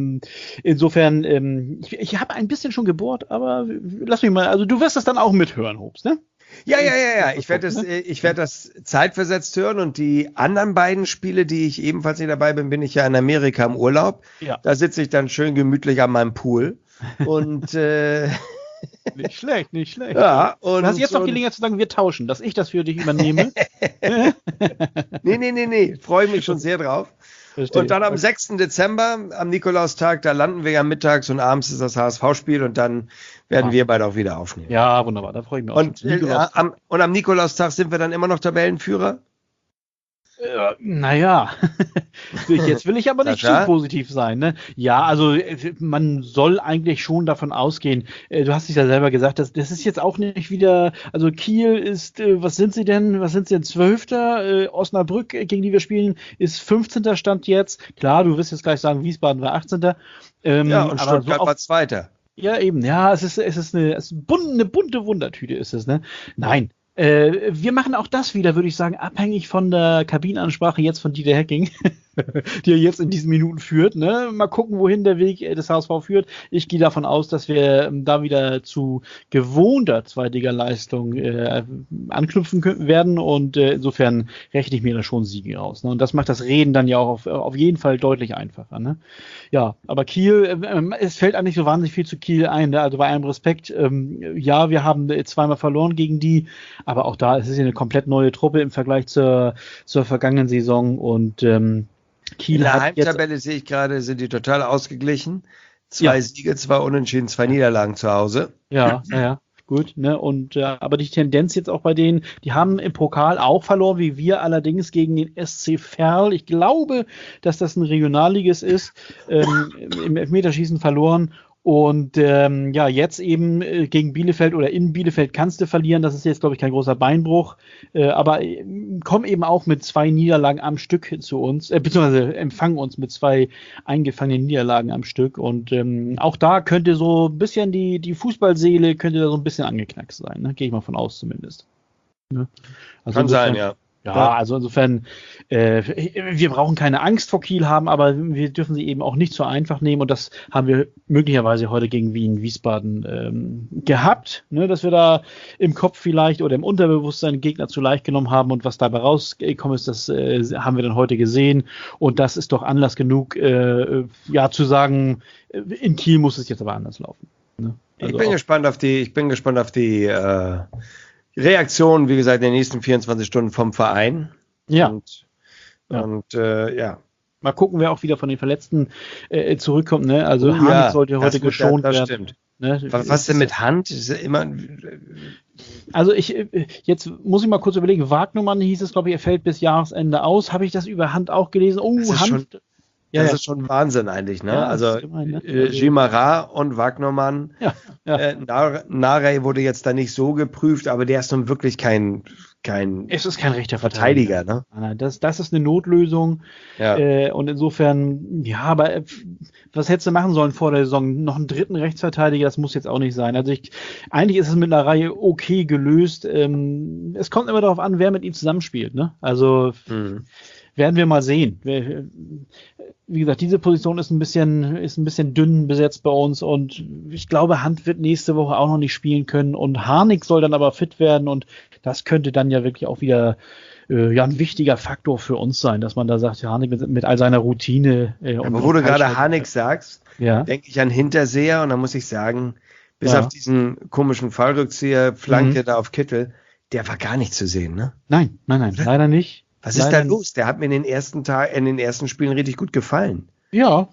insofern, ich habe ein bisschen schon gebohrt, aber lass mich mal, also du wirst das dann auch mithören, Hobbs, ne? Ja. Ich werde das zeitversetzt hören und die anderen beiden Spiele, die ich ebenfalls nicht dabei bin ich ja in Amerika im Urlaub. Ja. Da sitze ich dann schön gemütlich an meinem Pool und Nicht schlecht. Ja, und du hast jetzt noch Gelegenheit zu sagen, wir tauschen, dass ich das für dich übernehme. Nee. Freue mich schon sehr drauf. Verstehe. Und dann am 6. Dezember, am Nikolaustag, da landen wir ja mittags und abends ist das HSV-Spiel und dann werden wir beide auch wieder aufnehmen. Ja, wunderbar, da freue ich mich auch. Und am Nikolaustag sind wir dann immer noch Tabellenführer? Naja, jetzt will ich aber nicht zu positiv sein. Ne? Ja, also man soll eigentlich schon davon ausgehen, du hast es ja selber gesagt, das ist jetzt auch nicht wieder, also Kiel ist, was sind sie denn, 12. Osnabrück, gegen die wir spielen, ist 15. Stand jetzt. Klar, du wirst jetzt gleich sagen, Wiesbaden war 18. Ja, und Stuttgart war 2. Ja, eben, ja, es ist eine bunte Wundertüte ist es, ne? Nein. Wir machen auch das wieder, würde ich sagen, abhängig von der Kabinenansprache jetzt von Dieter Hecking, die er jetzt in diesen Minuten führt. Ne? Mal gucken, wohin der Weg des HSV führt. Ich gehe davon aus, dass wir da wieder zu gewohnter Zweitliga-Leistung anknüpfen werden und insofern rechne ich mir da schon Siege aus. Ne? Und das macht das Reden dann ja auch auf jeden Fall deutlich einfacher. Ne? Ja, aber Kiel, es fällt eigentlich so wahnsinnig viel zu Kiel ein. Ne? Also bei allem Respekt, ja, wir haben zweimal verloren gegen die, aber auch da ist es ja eine komplett neue Truppe im Vergleich zur vergangenen Saison und Kiel in der hat Heimtabelle sehe ich gerade, sind die total ausgeglichen. 2 Siege, 2 Unentschieden, 2 Niederlagen zu Hause. Ja, gut. Ne? Und aber die Tendenz jetzt auch bei denen, die haben im Pokal auch verloren, wie wir allerdings gegen den SC Verl. Ich glaube, dass das ein Regionalliges ist, im Elfmeterschießen verloren. Und jetzt eben gegen Bielefeld oder in Bielefeld kannst du verlieren. Das ist jetzt, glaube ich, kein großer Beinbruch. Aber kommen eben auch mit 2 Niederlagen am Stück zu uns, beziehungsweise empfangen uns mit 2 eingefangenen Niederlagen am Stück. Und auch da könnte so ein bisschen die Fußballseele könnte da so ein bisschen angeknackst sein. Ne? Gehe ich mal von aus zumindest. Ne? Also kann sein, ja. Ja, also insofern, wir brauchen keine Angst vor Kiel haben, aber wir dürfen sie eben auch nicht so einfach nehmen und das haben wir möglicherweise heute gegen Wiesbaden gehabt, ne, dass wir da im Kopf vielleicht oder im Unterbewusstsein Gegner zu leicht genommen haben und was dabei rausgekommen ist, das haben wir dann heute gesehen und das ist doch Anlass genug, zu sagen, in Kiel muss es jetzt aber anders laufen. Ne? Also ich bin gespannt auf die Reaktion, wie gesagt, in den nächsten 24 Stunden vom Verein. Ja. Ja. Mal gucken, wer auch wieder von den Verletzten zurückkommt. Ne? Also Hanik sollte heute geschont werden. Stimmt. Ne? Was denn mit Hand? Ist immer also jetzt muss ich mal kurz überlegen. Wagnumann hieß es, glaube ich, er fällt bis Jahresende aus. Habe ich das über Hand auch gelesen? Oh, Hand. Das ist schon Wahnsinn eigentlich, ne? Ja, also Gimara und Wagnermann. Narey wurde jetzt da nicht so geprüft, aber der ist nun wirklich kein es ist kein rechter Verteidiger, ne? Nein, das ist eine Notlösung. Ja. Und insofern, ja, aber was hättest du machen sollen vor der Saison? Noch einen dritten Rechtsverteidiger, das muss jetzt auch nicht sein. Also eigentlich ist es mit einer Reihe okay gelöst. Es kommt immer darauf an, wer mit ihm zusammenspielt, ne? Also werden wir mal sehen. Wie gesagt, diese Position ist ein bisschen dünn besetzt bei uns und ich glaube, Hand wird nächste Woche auch noch nicht spielen können und Harnik soll dann aber fit werden und das könnte dann ja wirklich auch wieder ein wichtiger Faktor für uns sein, dass man da sagt, Harnik mit all seiner Routine. Aber wo du gerade Harnik sagst, denke ich an Hinterseher und da muss ich sagen, bis auf diesen komischen Fallrückzieher, Flanke da auf Kittel, der war gar nicht zu sehen, ne? Nein, leider nicht. Was ist da los? Der hat mir in den ersten Spielen richtig gut gefallen. Ja.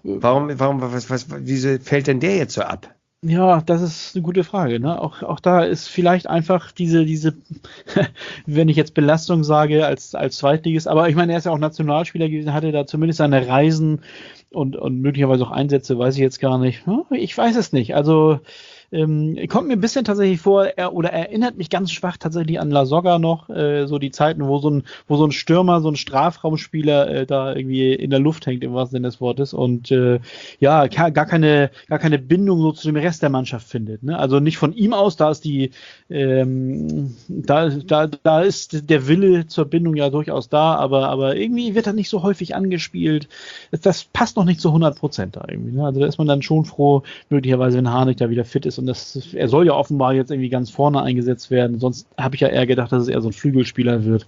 Wieso fällt denn der jetzt so ab? Ja, das ist eine gute Frage. Ne? Auch da ist vielleicht einfach diese, wenn ich jetzt Belastung sage als Zweitligist, aber ich meine, er ist ja auch Nationalspieler gewesen, hatte da zumindest seine Reisen und möglicherweise auch Einsätze, weiß ich jetzt gar nicht. Ich weiß es nicht. Also kommt mir ein bisschen tatsächlich vor, erinnert mich ganz schwach tatsächlich an La Soga noch, so die Zeiten, wo so ein Stürmer, so ein Strafraumspieler da irgendwie in der Luft hängt, im wahrsten Sinne des Wortes und gar keine Bindung so zu dem Rest der Mannschaft findet. Ne? Also nicht von ihm aus, da ist da ist der Wille zur Bindung ja durchaus da, aber irgendwie wird er nicht so häufig angespielt. Das passt noch nicht zu 100% da irgendwie. Ne? Also da ist man dann schon froh, möglicherweise, wenn Harnik da wieder fit ist. Und er soll ja offenbar jetzt irgendwie ganz vorne eingesetzt werden. Sonst habe ich ja eher gedacht, dass es eher so ein Flügelspieler wird.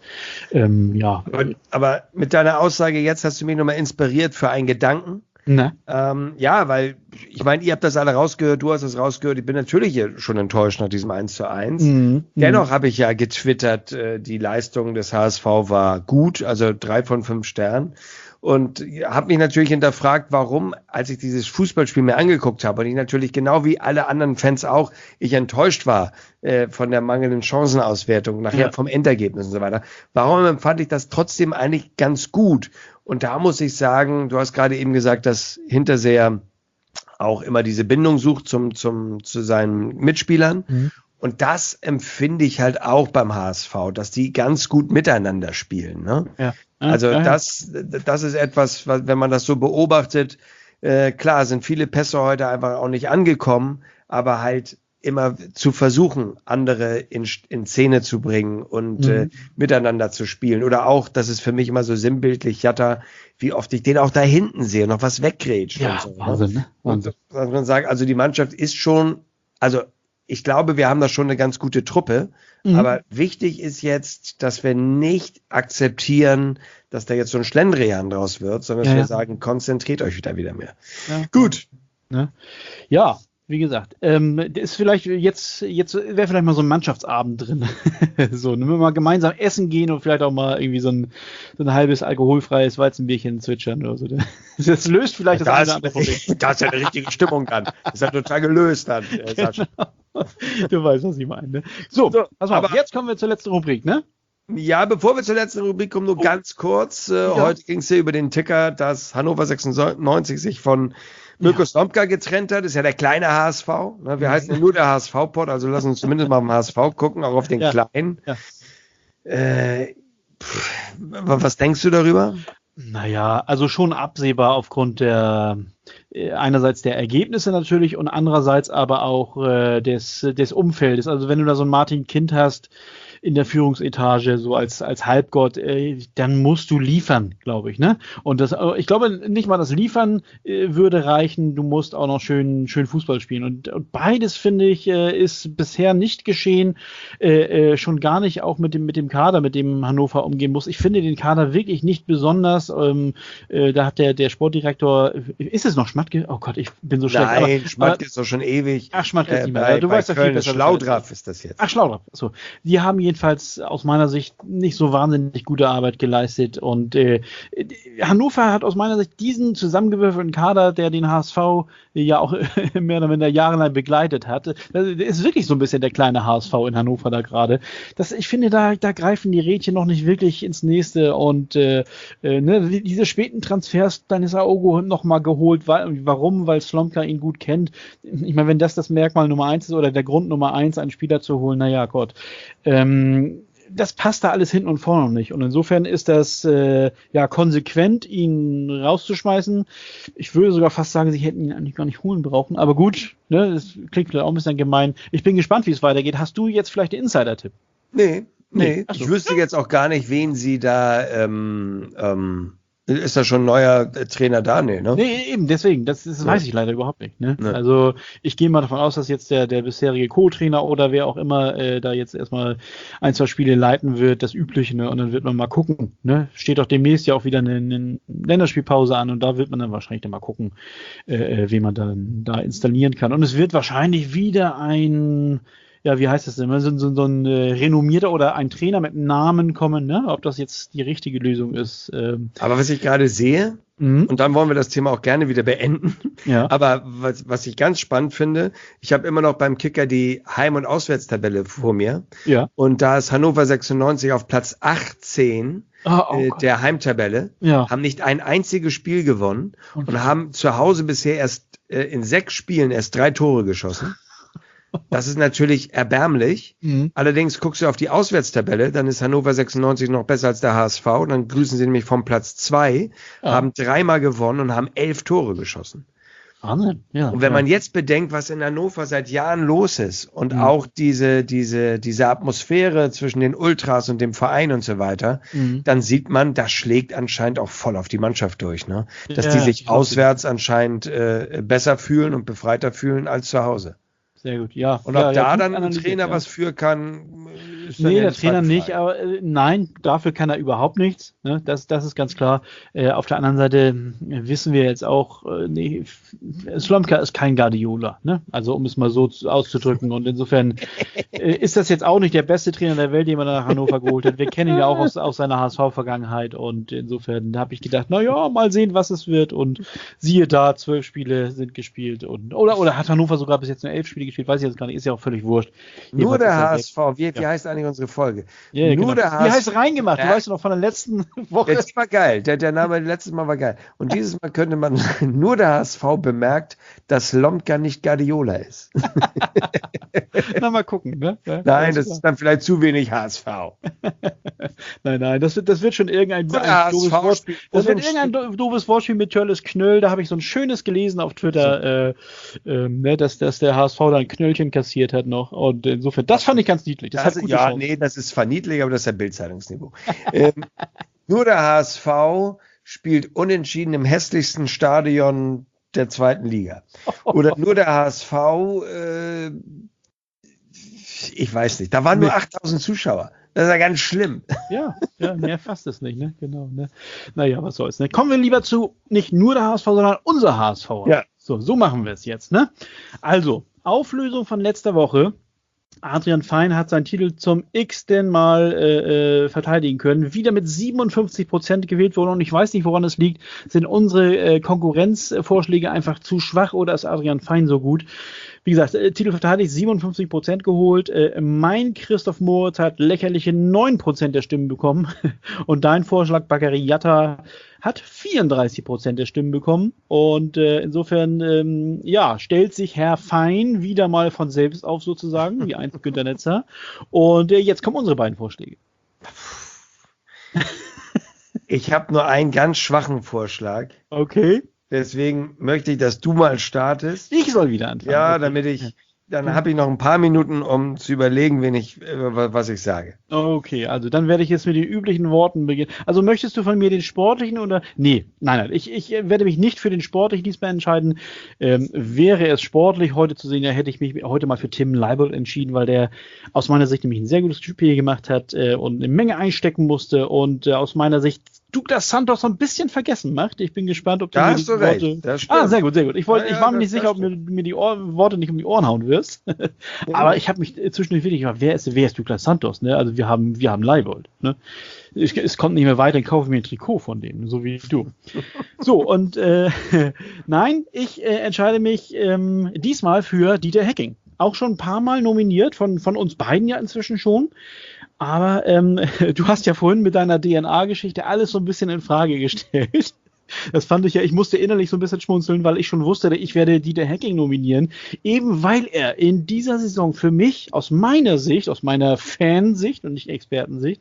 Aber mit deiner Aussage jetzt hast du mich nochmal inspiriert für einen Gedanken. Weil, ich meine, ihr habt das alle rausgehört, du hast das rausgehört. Ich bin natürlich hier schon enttäuscht nach diesem 1:1. Dennoch habe ich ja getwittert, die Leistung des HSV war gut, also 3 von 5 Sternen. Und habe mich natürlich hinterfragt, warum, als ich dieses Fußballspiel mir angeguckt habe und ich natürlich genau wie alle anderen Fans auch, ich enttäuscht war von der mangelnden Chancenauswertung, nachher vom Endergebnis und so weiter. Warum empfand ich das trotzdem eigentlich ganz gut? Und da muss ich sagen, du hast gerade eben gesagt, dass Hinterseher auch immer diese Bindung sucht zu seinen Mitspielern. Mhm. Und das empfinde ich halt auch beim HSV, dass die ganz gut miteinander spielen. Ne? Ja. Also das ist etwas, wenn man das so beobachtet, klar sind viele Pässe heute einfach auch nicht angekommen, aber halt immer zu versuchen, andere in Szene zu bringen und miteinander zu spielen. Oder auch, das ist für mich immer so sinnbildlich, Jatta, wie oft ich den auch da hinten sehe, noch was weggrätscht. Ja, und so, Wahnsinn, ne? Wahnsinn. Und man sagt, also die Mannschaft ist schon, also ich glaube, wir haben da schon eine ganz gute Truppe, aber wichtig ist jetzt, dass wir nicht akzeptieren, dass da jetzt so ein Schlendrian draus wird, sondern dass wir sagen, konzentriert euch wieder mehr. Ja. Gut. Ja, wie gesagt, ist vielleicht jetzt wäre vielleicht mal so ein Mannschaftsabend drin. So, wenn wir mal gemeinsam essen gehen und vielleicht auch mal irgendwie so ein halbes alkoholfreies Weizenbierchen zwitschern oder so. Das löst vielleicht das eine oder andere Problem. Da ist ja eine richtige Stimmung dann. Das ist ja total gelöst dann, Sascha. Du weißt, was ich meine. Ne? So, aber jetzt kommen wir zur letzten Rubrik, ne? Ja, bevor wir zur letzten Rubrik kommen, nur ganz kurz. Heute ging es hier über den Ticker, dass Hannover 96 sich von Mirko Slomka getrennt hat. Das ist ja der kleine HSV. Ne? Wir heißen ja nur der HSV-Pod, also lass uns zumindest mal auf den HSV gucken, auch auf den kleinen. Ja. Was denkst du darüber? Naja, also schon absehbar aufgrund der einerseits der Ergebnisse natürlich und andererseits aber auch des Umfeldes. Also wenn du da so einen Martin Kind hast in der Führungsetage, so als Halbgott, dann musst du liefern, glaube ich, ne? Und ich glaube nicht mal das Liefern würde reichen, du musst auch noch schön Fußball spielen. Und beides, finde ich, ist bisher nicht geschehen, schon gar nicht auch mit dem Kader, mit dem Hannover umgehen muss. Ich finde den Kader wirklich nicht besonders. Da hat der Sportdirektor, ist es noch Schmatke? Oh Gott, ich bin so schlecht. Nein, Schmatke ist doch schon ewig. Ach, Schmatke ist nicht mehr. Du weißt ja viel besser. Schlaudraff ist das jetzt. Ach, Schlaudraff. So. Die haben jedenfalls aus meiner Sicht nicht so wahnsinnig gute Arbeit geleistet und Hannover hat aus meiner Sicht diesen zusammengewürfelten Kader, der den HSV ja auch mehr oder weniger jahrelang begleitet hat. Das ist wirklich so ein bisschen der kleine HSV in Hannover da gerade. Ich finde, da greifen die Rädchen noch nicht wirklich ins nächste und diese späten Transfers, dann ist Aogo noch mal geholt. Warum? Weil Slomka ihn gut kennt. Ich meine, wenn das Merkmal Nummer 1 ist oder der Grund Nummer 1, einen Spieler zu holen, naja, Gott. Das passt da alles hinten und vorne noch nicht. Und insofern ist das konsequent, ihn rauszuschmeißen. Ich würde sogar fast sagen, sie hätten ihn eigentlich gar nicht holen brauchen. Aber gut, ne, das klingt vielleicht auch ein bisschen gemein. Ich bin gespannt, wie es weitergeht. Hast du jetzt vielleicht den Insider-Tipp? Nee. Ich wüsste jetzt auch gar nicht, wen sie da ist da schon ein neuer Trainer da? Nee, ne? Nee, eben, deswegen, das weiß ich leider überhaupt nicht. Ne? Nee. Also ich gehe mal davon aus, dass jetzt der bisherige Co-Trainer oder wer auch immer da jetzt erstmal 1-2 Spiele leiten wird, das Übliche, ne? Und dann wird man mal gucken. Ne? Steht doch demnächst ja auch wieder eine Länderspielpause an und da wird man dann wahrscheinlich mal gucken, wie man dann da installieren kann. Und es wird wahrscheinlich wieder wie heißt das denn? So ein renommierter oder ein Trainer mit einem Namen kommen, ne? Ob das jetzt die richtige Lösung ist. Aber was ich gerade sehe, und dann wollen wir das Thema auch gerne wieder beenden, aber was ich ganz spannend finde, ich habe immer noch beim Kicker die Heim- und Auswärtstabelle vor mir. Ja. Und da ist Hannover 96 auf Platz 18 der Heimtabelle, haben nicht ein einziges Spiel gewonnen und haben zu Hause bisher erst in 6 Spielen erst 3 Tore geschossen. Das ist natürlich erbärmlich. Allerdings guckst du auf die Auswärtstabelle, dann ist Hannover 96 noch besser als der HSV. Dann grüßen sie nämlich vom Platz 2, haben 3-mal gewonnen und haben 11 Tore geschossen. Wahnsinn. Ja, und wenn man jetzt bedenkt, was in Hannover seit Jahren los ist und auch diese Atmosphäre zwischen den Ultras und dem Verein und so weiter, dann sieht man, das schlägt anscheinend auch voll auf die Mannschaft durch, ne? Dass die sich auswärts anscheinend besser fühlen und befreiter fühlen als zu Hause. Sehr gut, ja. Und ob da dann ein Trainer was für kann, Nee, der Trainer nicht, aber nein, dafür kann er überhaupt nichts. Ne? Das ist ganz klar. Auf der anderen Seite wissen wir jetzt auch, Slomka ist kein Guardiola, ne? Also um es mal so auszudrücken. Und insofern ist das jetzt auch nicht der beste Trainer der Welt, den man nach Hannover geholt hat. Wir kennen ihn ja auch aus seiner HSV-Vergangenheit. Und insofern habe ich gedacht, naja, mal sehen, was es wird. Und siehe da, 12 Spiele sind gespielt. Oder hat Hannover sogar bis jetzt nur 11 Spiele gespielt? Weiß ich jetzt gar nicht, ist ja auch völlig wurscht. Nur der HSV, wie heißt eigentlich unsere Folge? Ja, nur genau. Der HSV. Wie heißt reingemacht? Du weißt doch noch von der letzten Woche. Das war geil. Der Name letztes Mal war geil. Und dieses Mal könnte man nur der HSV bemerkt, dass Lomka nicht Guardiola ist. Na, mal gucken, ne? Ja, nein, das ist dann vielleicht zu wenig HSV. Nein, das wird schon irgendein doofes Wortspiel. Das wird irgendein doofes Wortspiel mit Törles Knöll. Da habe ich so ein schönes gelesen auf Twitter, dass der HSV da ein Knöllchen kassiert hat noch. Und insofern, das fand ich ganz niedlich. Das ist verniedlich, aber das ist ja Bildzeitungsniveau. Nur der HSV spielt unentschieden im hässlichsten Stadion der zweiten Liga. Oder nur der HSV, ich weiß nicht, da waren nur 8000 Zuschauer. Das ist ja ganz schlimm. Ja, mehr fasst es nicht, ne? Genau, ne? Naja, was soll's, ne? Kommen wir lieber zu nicht nur der HSV, sondern unser HSV. Ja. So machen wir es jetzt, ne? Also, Auflösung von letzter Woche. Adrian Fein hat seinen Titel zum x-ten Mal verteidigen können. Wieder mit 57% gewählt worden und ich weiß nicht, woran es liegt. Sind unsere Konkurrenzvorschläge einfach zu schwach oder ist Adrian Fein so gut? Wie gesagt, Titel verteidigt, 57% geholt. Mein Christoph Moritz hat lächerliche 9% der Stimmen bekommen. Und dein Vorschlag, Bakary Jatta, hat 34% der Stimmen bekommen. Und insofern, stellt sich Herr Fein wieder mal von selbst auf sozusagen, wie einst Günter Netzer. Und jetzt kommen unsere beiden Vorschläge. Ich habe nur einen ganz schwachen Vorschlag. Okay. Deswegen möchte ich, dass du mal startest. Ich soll wieder anfangen. Ja, dann habe ich noch ein paar Minuten, um zu überlegen, was ich sage. Okay, also dann werde ich jetzt mit den üblichen Worten beginnen. Also möchtest du von mir den sportlichen oder? Nee, nein. Ich werde mich nicht für den sportlichen diesmal entscheiden. Wäre es sportlich heute zu sehen, ja, hätte ich mich heute mal für Tim Leibold entschieden, weil der aus meiner Sicht nämlich ein sehr gutes Spiel gemacht hat und eine Menge einstecken musste und aus meiner Sicht Douglas Santos so ein bisschen vergessen macht. Ich bin gespannt, ob du mir die Worte... sehr gut. Ich war mir nicht sicher, ob mir die Worte nicht um die Ohren hauen wirst. Aber ich habe mich zwischendurch wirklich gefragt, wer ist Douglas Santos? Ne? Also wir haben Leibold. Ne? Es kommt nicht mehr weiter, dann kaufe ich mir ein Trikot von dem, so wie du. So, und nein, ich entscheide mich diesmal für Dieter Hecking. Auch schon ein paar Mal nominiert, von uns beiden ja inzwischen schon. Aber du hast ja vorhin mit deiner DNA-Geschichte alles so ein bisschen in Frage gestellt. Das fand ich ja, ich musste innerlich so ein bisschen schmunzeln, weil ich schon wusste, ich werde Dieter Hecking nominieren, eben weil er in dieser Saison für mich, aus meiner Sicht, aus meiner Fansicht und nicht Expertensicht,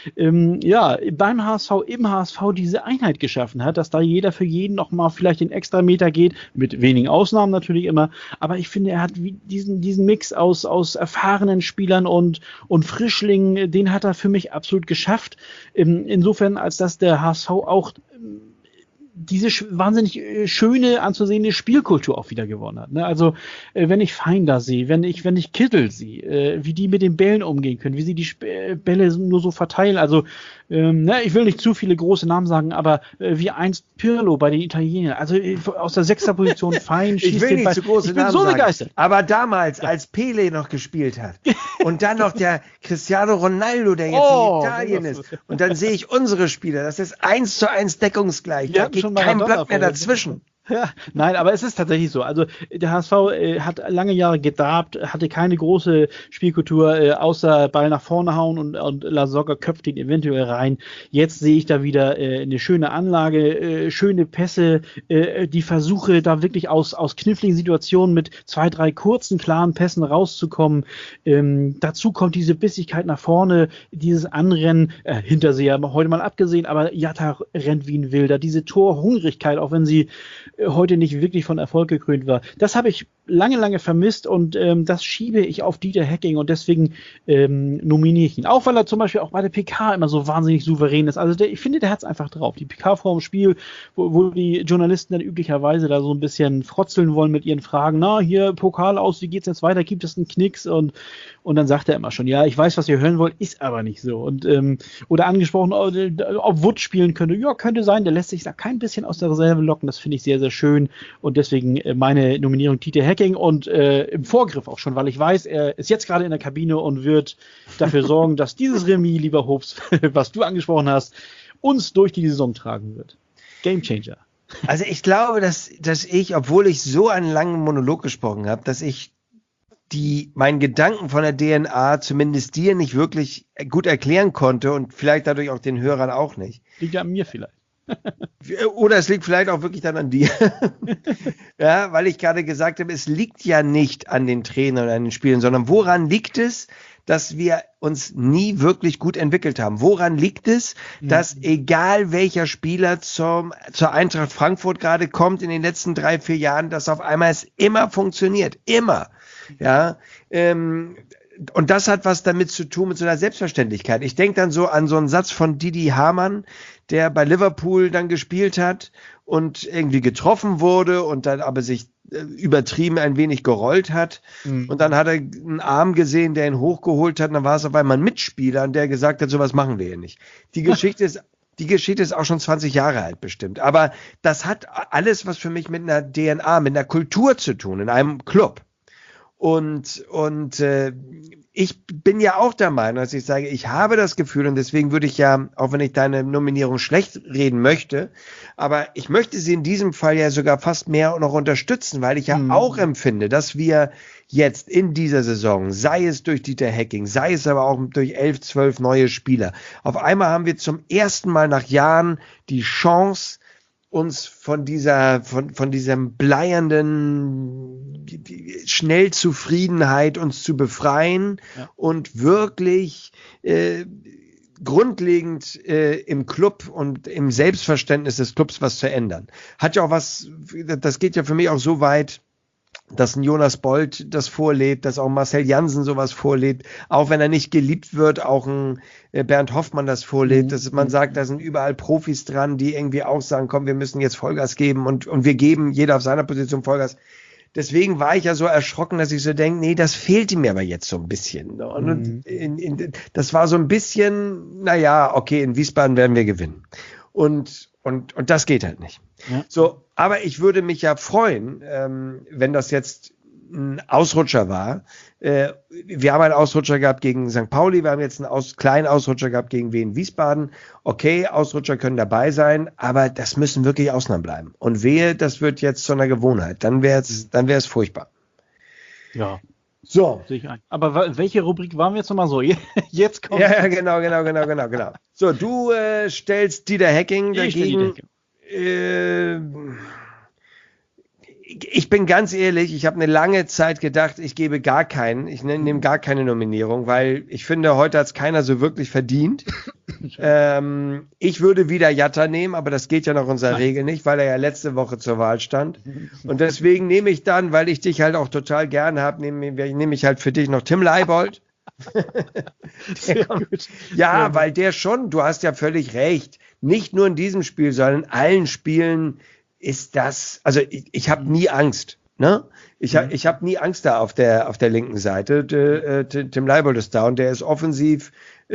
beim HSV, im HSV diese Einheit geschaffen hat, dass da jeder für jeden nochmal vielleicht den Extrameter geht, mit wenigen Ausnahmen natürlich immer, aber ich finde, er hat diesen Mix aus erfahrenen Spielern und Frischlingen, den hat er für mich absolut geschafft, insofern, als dass der HSV auch diese wahnsinnig schöne, anzusehende Spielkultur auch wieder gewonnen hat. Ne? Also, wenn ich Fein da sehe, wenn ich Kittel sehe, wie die mit den Bällen umgehen können, wie sie die Bälle nur so verteilen. Also, ich will nicht zu viele große Namen sagen, aber wie einst Pirlo bei den Italienern. Also, aus der Sechsterposition Fein schießt ich will nicht zu große Namen so begeistert. Aber damals, als Pele noch gespielt hat und dann noch der Cristiano Ronaldo, der jetzt in Italien ist, und dann sehe ich unsere Spieler, das ist 1:1 deckungsgleich. Da geht kein Blatt mehr dazwischen. Ja, nein, aber es ist tatsächlich so. Also der HSV hat lange Jahre gedarbt, hatte keine große Spielkultur, außer Ball nach vorne hauen und Lasogga köpft ihn eventuell rein. Jetzt sehe ich da wieder eine schöne Anlage, schöne Pässe, die Versuche, da wirklich aus kniffligen Situationen mit 2, 3 kurzen, klaren Pässen rauszukommen. Dazu kommt diese Bissigkeit nach vorne, dieses Anrennen, Hinterseher heute mal abgesehen, aber Jatta rennt wie ein Wilder. Diese Torhungrigkeit, auch wenn sie heute nicht wirklich von Erfolg gekrönt war. Das habe ich lange vermisst und das schiebe ich auf Dieter Hecking und deswegen nominiere ich ihn. Auch weil er zum Beispiel auch bei der PK immer so wahnsinnig souverän ist. Also ich finde, der hat es einfach drauf. Die PK vor dem Spiel, wo die Journalisten dann üblicherweise da so ein bisschen frotzeln wollen mit ihren Fragen. Na, hier Pokal aus, wie geht's jetzt weiter? Gibt es einen Knicks? Und dann sagt er immer schon, ja, ich weiß, was ihr hören wollt, ist aber nicht so. Und oder angesprochen, ob Wood spielen könnte. Ja, könnte sein. Der lässt sich da kein bisschen aus der Reserve locken. Das finde ich sehr, sehr schön. Und deswegen meine Nominierung Dieter Hecking und im Vorgriff auch schon, weil ich weiß, er ist jetzt gerade in der Kabine und wird dafür sorgen, dass dieses Remis, lieber Hobbs, was du angesprochen hast, uns durch die Saison tragen wird. Gamechanger. Also ich glaube, dass ich, obwohl ich so einen langen Monolog gesprochen habe, dass ich meinen Gedanken von der DNA zumindest dir nicht wirklich gut erklären konnte und vielleicht dadurch auch den Hörern auch nicht. Liegt ja an mir vielleicht. Oder es liegt vielleicht auch wirklich dann an dir. Ja, weil ich gerade gesagt habe, es liegt ja nicht an den Trainern oder an den Spielern, sondern woran liegt es, dass wir uns nie wirklich gut entwickelt haben? Woran liegt es, dass egal welcher Spieler zur Eintracht Frankfurt gerade kommt in den letzten 3-4 Jahren, dass auf einmal es immer funktioniert? Immer. Ja, und das hat was damit zu tun mit so einer Selbstverständlichkeit. Ich denke dann so an so einen Satz von Didi Hamann, der bei Liverpool dann gespielt hat und irgendwie getroffen wurde und dann aber sich übertrieben ein wenig gerollt hat. Und dann hat er einen Arm gesehen, der ihn hochgeholt hat, und dann war es auf einmal ein Mitspieler, der gesagt hat, sowas machen wir hier nicht. Die Geschichte ist auch schon 20 Jahre alt bestimmt. Aber das hat alles was für mich mit einer DNA, mit einer Kultur zu tun, in einem Club. Und ich bin ja auch der Meinung, dass ich sage, ich habe das Gefühl, und deswegen würde ich ja, auch wenn ich deine Nominierung schlecht reden möchte, aber ich möchte sie in diesem Fall ja sogar fast mehr noch unterstützen, weil ich ja auch empfinde, dass wir jetzt in dieser Saison, sei es durch Dieter Hecking, sei es aber auch durch 11, 12 neue Spieler, auf einmal haben wir zum ersten Mal nach Jahren die Chance, uns von diesem bleiernden Schnellzufriedenheit uns zu befreien und wirklich grundlegend im Club und im Selbstverständnis des Clubs was zu ändern. Hat ja auch was, das geht ja für mich auch so weit, dass ein Jonas Bold das vorlebt, dass auch Marcel Jansen sowas vorlebt, auch wenn er nicht geliebt wird, auch ein Bernd Hoffmann das vorlebt, dass man sagt, da sind überall Profis dran, die irgendwie auch sagen, komm, wir müssen jetzt Vollgas geben und wir geben jeder auf seiner Position Vollgas. Deswegen war ich ja so erschrocken, dass ich so denke, nee, das fehlte mir aber jetzt so ein bisschen. Und das war so ein bisschen, naja, okay, in Wiesbaden werden wir gewinnen. Und das geht halt nicht. Ja. So, aber ich würde mich ja freuen, wenn das jetzt ein Ausrutscher war. Wir haben einen Ausrutscher gehabt gegen St. Pauli, wir haben jetzt einen kleinen Ausrutscher gehabt gegen Wien Wiesbaden. Okay, Ausrutscher können dabei sein, aber das müssen wirklich Ausnahmen bleiben. Und wehe, das wird jetzt zu einer Gewohnheit. Dann wäre es furchtbar. Ja. So. Aber welche Rubrik waren wir jetzt nochmal so? Jetzt kommt. Ja, genau. So, du stellst Dieter Hecking dagegen. Ich bin ganz ehrlich, ich habe eine lange Zeit gedacht, ich nehme gar keine Nominierung, weil ich finde, heute hat es keiner so wirklich verdient. Ich würde wieder Jatta nehmen, aber das geht ja nach unserer Regel nicht, weil er ja letzte Woche zur Wahl stand. Und deswegen nehme ich dann, weil ich dich halt auch total gerne habe, nehme ich halt für dich noch Tim Leibold. Sehr gut. Ja, weil der schon, du hast ja völlig recht, nicht nur in diesem Spiel, sondern in allen Spielen ist das, also ich habe nie Angst, ne? Ich habe nie Angst da auf der linken Seite. Tim Leibold ist da und der ist offensiv,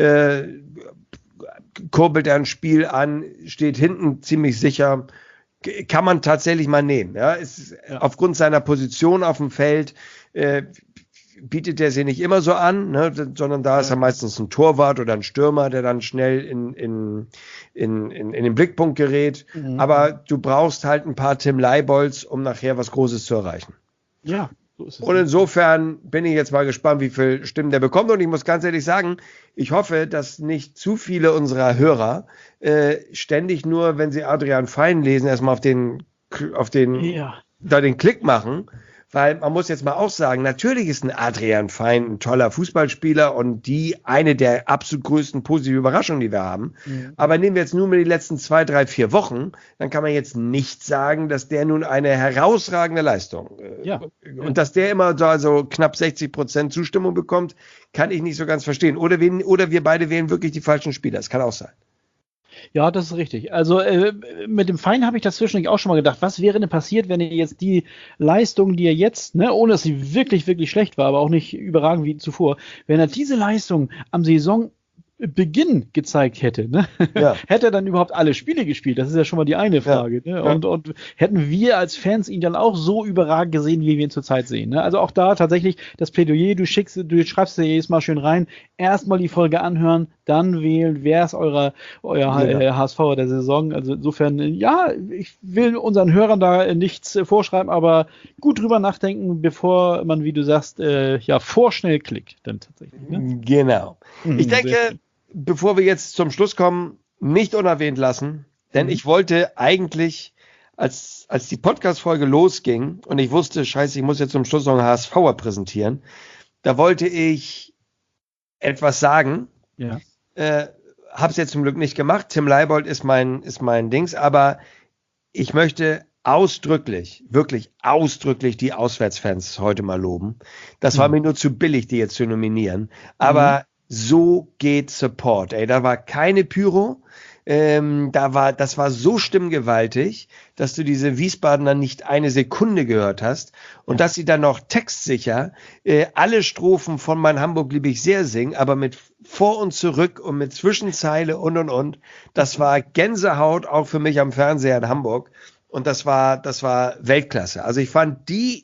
kurbelt er ein Spiel an, steht hinten ziemlich sicher, kann man tatsächlich mal nehmen. Ja? Aufgrund seiner Position auf dem Feld bietet er sie nicht immer so an, ne? Sondern da ist er meistens ein Torwart oder ein Stürmer, der dann schnell in den Blickpunkt gerät. Aber du brauchst halt ein paar Tim Leibolds, um nachher was Großes zu erreichen. Ja, so ist es. Und insofern bin ich jetzt mal gespannt, wie viele Stimmen der bekommt. Und ich muss ganz ehrlich sagen, ich hoffe, dass nicht zu viele unserer Hörer ständig nur, wenn sie Adrian Fein lesen, erstmal auf den Klick machen. weil man muss jetzt mal auch sagen, natürlich ist ein Adrian Fein ein toller Fußballspieler und eine der absolut größten positiven Überraschungen, die wir haben. Mhm. Aber nehmen wir jetzt nur mal die letzten 2, 3, 4 Wochen, dann kann man jetzt nicht sagen, dass der nun eine herausragende Leistung und dass der immer so knapp 60% Zustimmung bekommt, kann ich nicht so ganz verstehen. Oder wir beide wählen wirklich die falschen Spieler. Das kann auch sein. Ja, das ist richtig. Also mit dem Fein habe ich das zwischendurch auch schon mal gedacht. Was wäre denn passiert, wenn er jetzt die Leistung, die er jetzt, ohne dass sie wirklich, wirklich schlecht war, aber auch nicht überragend wie zuvor, wenn er diese Leistung am Saisonbeginn gezeigt hätte, hätte er dann überhaupt alle Spiele gespielt? Das ist ja schon mal die eine Frage. Ja. Und hätten wir als Fans ihn dann auch so überragend gesehen, wie wir ihn zurzeit sehen? Ne? Also auch da tatsächlich das Plädoyer, du schreibst ja jedes Mal schön rein, erstmal die Folge anhören, dann wählen, wer ist euer HSV der Saison. Also insofern, ich will unseren Hörern da nichts vorschreiben, aber gut drüber nachdenken, bevor man, wie du sagst, vorschnell klickt. Dann tatsächlich. Ne? Genau. Ich denke, bevor wir jetzt zum Schluss kommen, nicht unerwähnt lassen, denn ich wollte eigentlich, als die Podcast-Folge losging und ich wusste, scheiße, ich muss jetzt zum Schluss noch einen HSVer präsentieren, da wollte ich etwas sagen. Ja. Hab's jetzt zum Glück nicht gemacht. Tim Leibold ist mein Dings, aber ich möchte wirklich ausdrücklich die Auswärtsfans heute mal loben. Das war mir nur zu billig, die jetzt zu nominieren. Aber so geht Support. Da war keine Pyro. Das war so stimmgewaltig, dass du diese Wiesbadener nicht eine Sekunde gehört hast und dass sie dann noch textsicher alle Strophen von Mein Hamburg lieb ich sehr singen, aber mit vor und zurück und mit Zwischenzeile und. Das war Gänsehaut auch für mich am Fernseher in Hamburg und das war Weltklasse. Also ich fand wie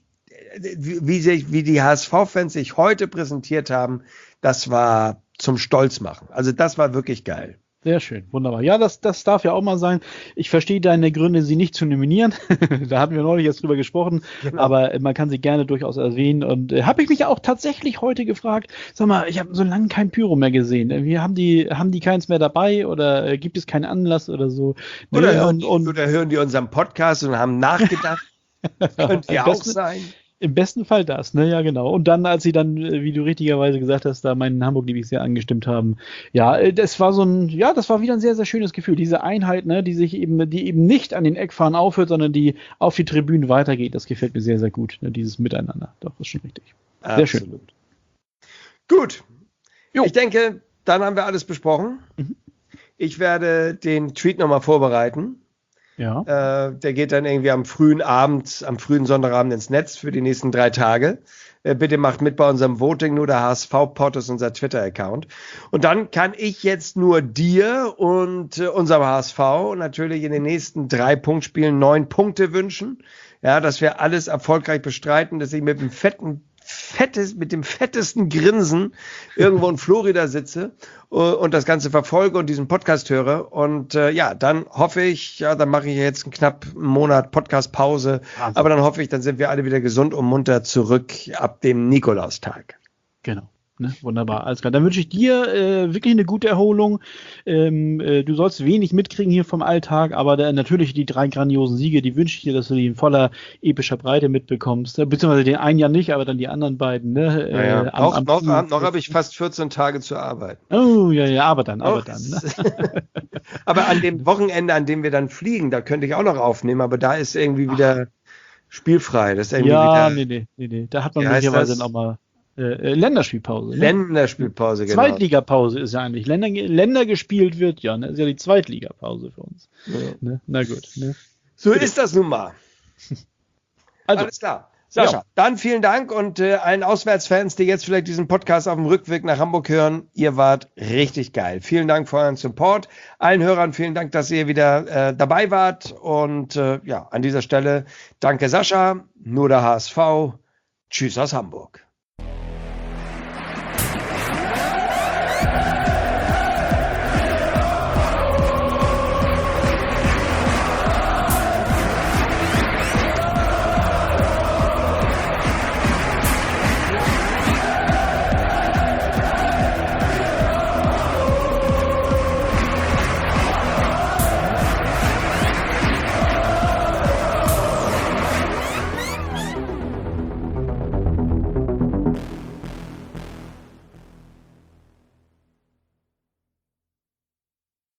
die HSV-Fans sich heute präsentiert haben, das war zum Stolz machen. Also das war wirklich geil. Sehr schön, wunderbar. Ja, das darf ja auch mal sein. Ich verstehe deine Gründe, sie nicht zu nominieren. Da hatten wir neulich jetzt drüber gesprochen, aber man kann sie gerne durchaus erwähnen. Und habe ich mich auch tatsächlich heute gefragt, sag mal, ich habe so lange kein Pyro mehr gesehen. Haben die keins mehr dabei oder gibt es keinen Anlass oder so? Oder hören die unseren Podcast und haben nachgedacht. Könnte ja auch sein. Im besten Fall das, ne? Ja, genau. Und dann, als sie dann, wie du richtigerweise gesagt hast, da meinen Hamburg lieb ich sehr angestimmt haben, das war das war wieder ein sehr, sehr schönes Gefühl. Diese Einheit, ne, die eben nicht an den Eckfahnen aufhört, sondern die auf die Tribünen weitergeht, das gefällt mir sehr, sehr gut, ne? Dieses Miteinander. Doch, das ist schon richtig. Absolut. Sehr schön. Gut. Jo. Ich denke, dann haben wir alles besprochen. Ich werde den Tweet nochmal vorbereiten. Ja. Der geht dann irgendwie am frühen Sonntagabend ins Netz für die nächsten 3 Tage. Bitte macht mit bei unserem Voting, nur der HSV-Pod ist unser Twitter-Account. Und dann kann ich jetzt nur dir und unserem HSV natürlich in den nächsten 3 Punktspielen 9 Punkte wünschen. Ja, dass wir alles erfolgreich bestreiten, dass ich mit dem fettesten Grinsen irgendwo in Florida sitze und das Ganze verfolge und diesen Podcast höre. Und dann hoffe ich, dann mache ich jetzt knapp einen Monat Podcast-Pause. Also. Aber dann hoffe ich, dann sind wir alle wieder gesund und munter zurück ab dem Nikolaustag. Genau. Ne, wunderbar, alles klar. Dann wünsche ich dir wirklich eine gute Erholung. Du sollst wenig mitkriegen hier vom Alltag, aber natürlich die 3 grandiosen Siege, die wünsche ich dir, dass du die in voller epischer Breite mitbekommst. Beziehungsweise den einen ja nicht, aber dann die anderen beiden. Ne? Noch habe ich fast 14 Tage zu arbeiten. Oh, ja, aber dann. Ne? Aber an dem Wochenende, an dem wir dann fliegen, da könnte ich auch noch aufnehmen, aber da ist irgendwie wieder spielfär. Das ist irgendwie nee. Da hat man möglicherweise noch mal Länderspielpause. Ne? Länderspielpause, genau. Zweitligapause ist ja eigentlich. Länder gespielt wird, ja. Ne? Ist ja die Zweitligapause für uns. Ja. Ne? Na gut. Ne? So ist das nun mal. Also, alles klar. Sascha, dann vielen Dank und allen Auswärtsfans, die jetzt vielleicht diesen Podcast auf dem Rückweg nach Hamburg hören, ihr wart richtig geil. Vielen Dank für euren Support. Allen Hörern vielen Dank, dass ihr wieder dabei wart. Und an dieser Stelle danke Sascha, nur der HSV. Tschüss aus Hamburg.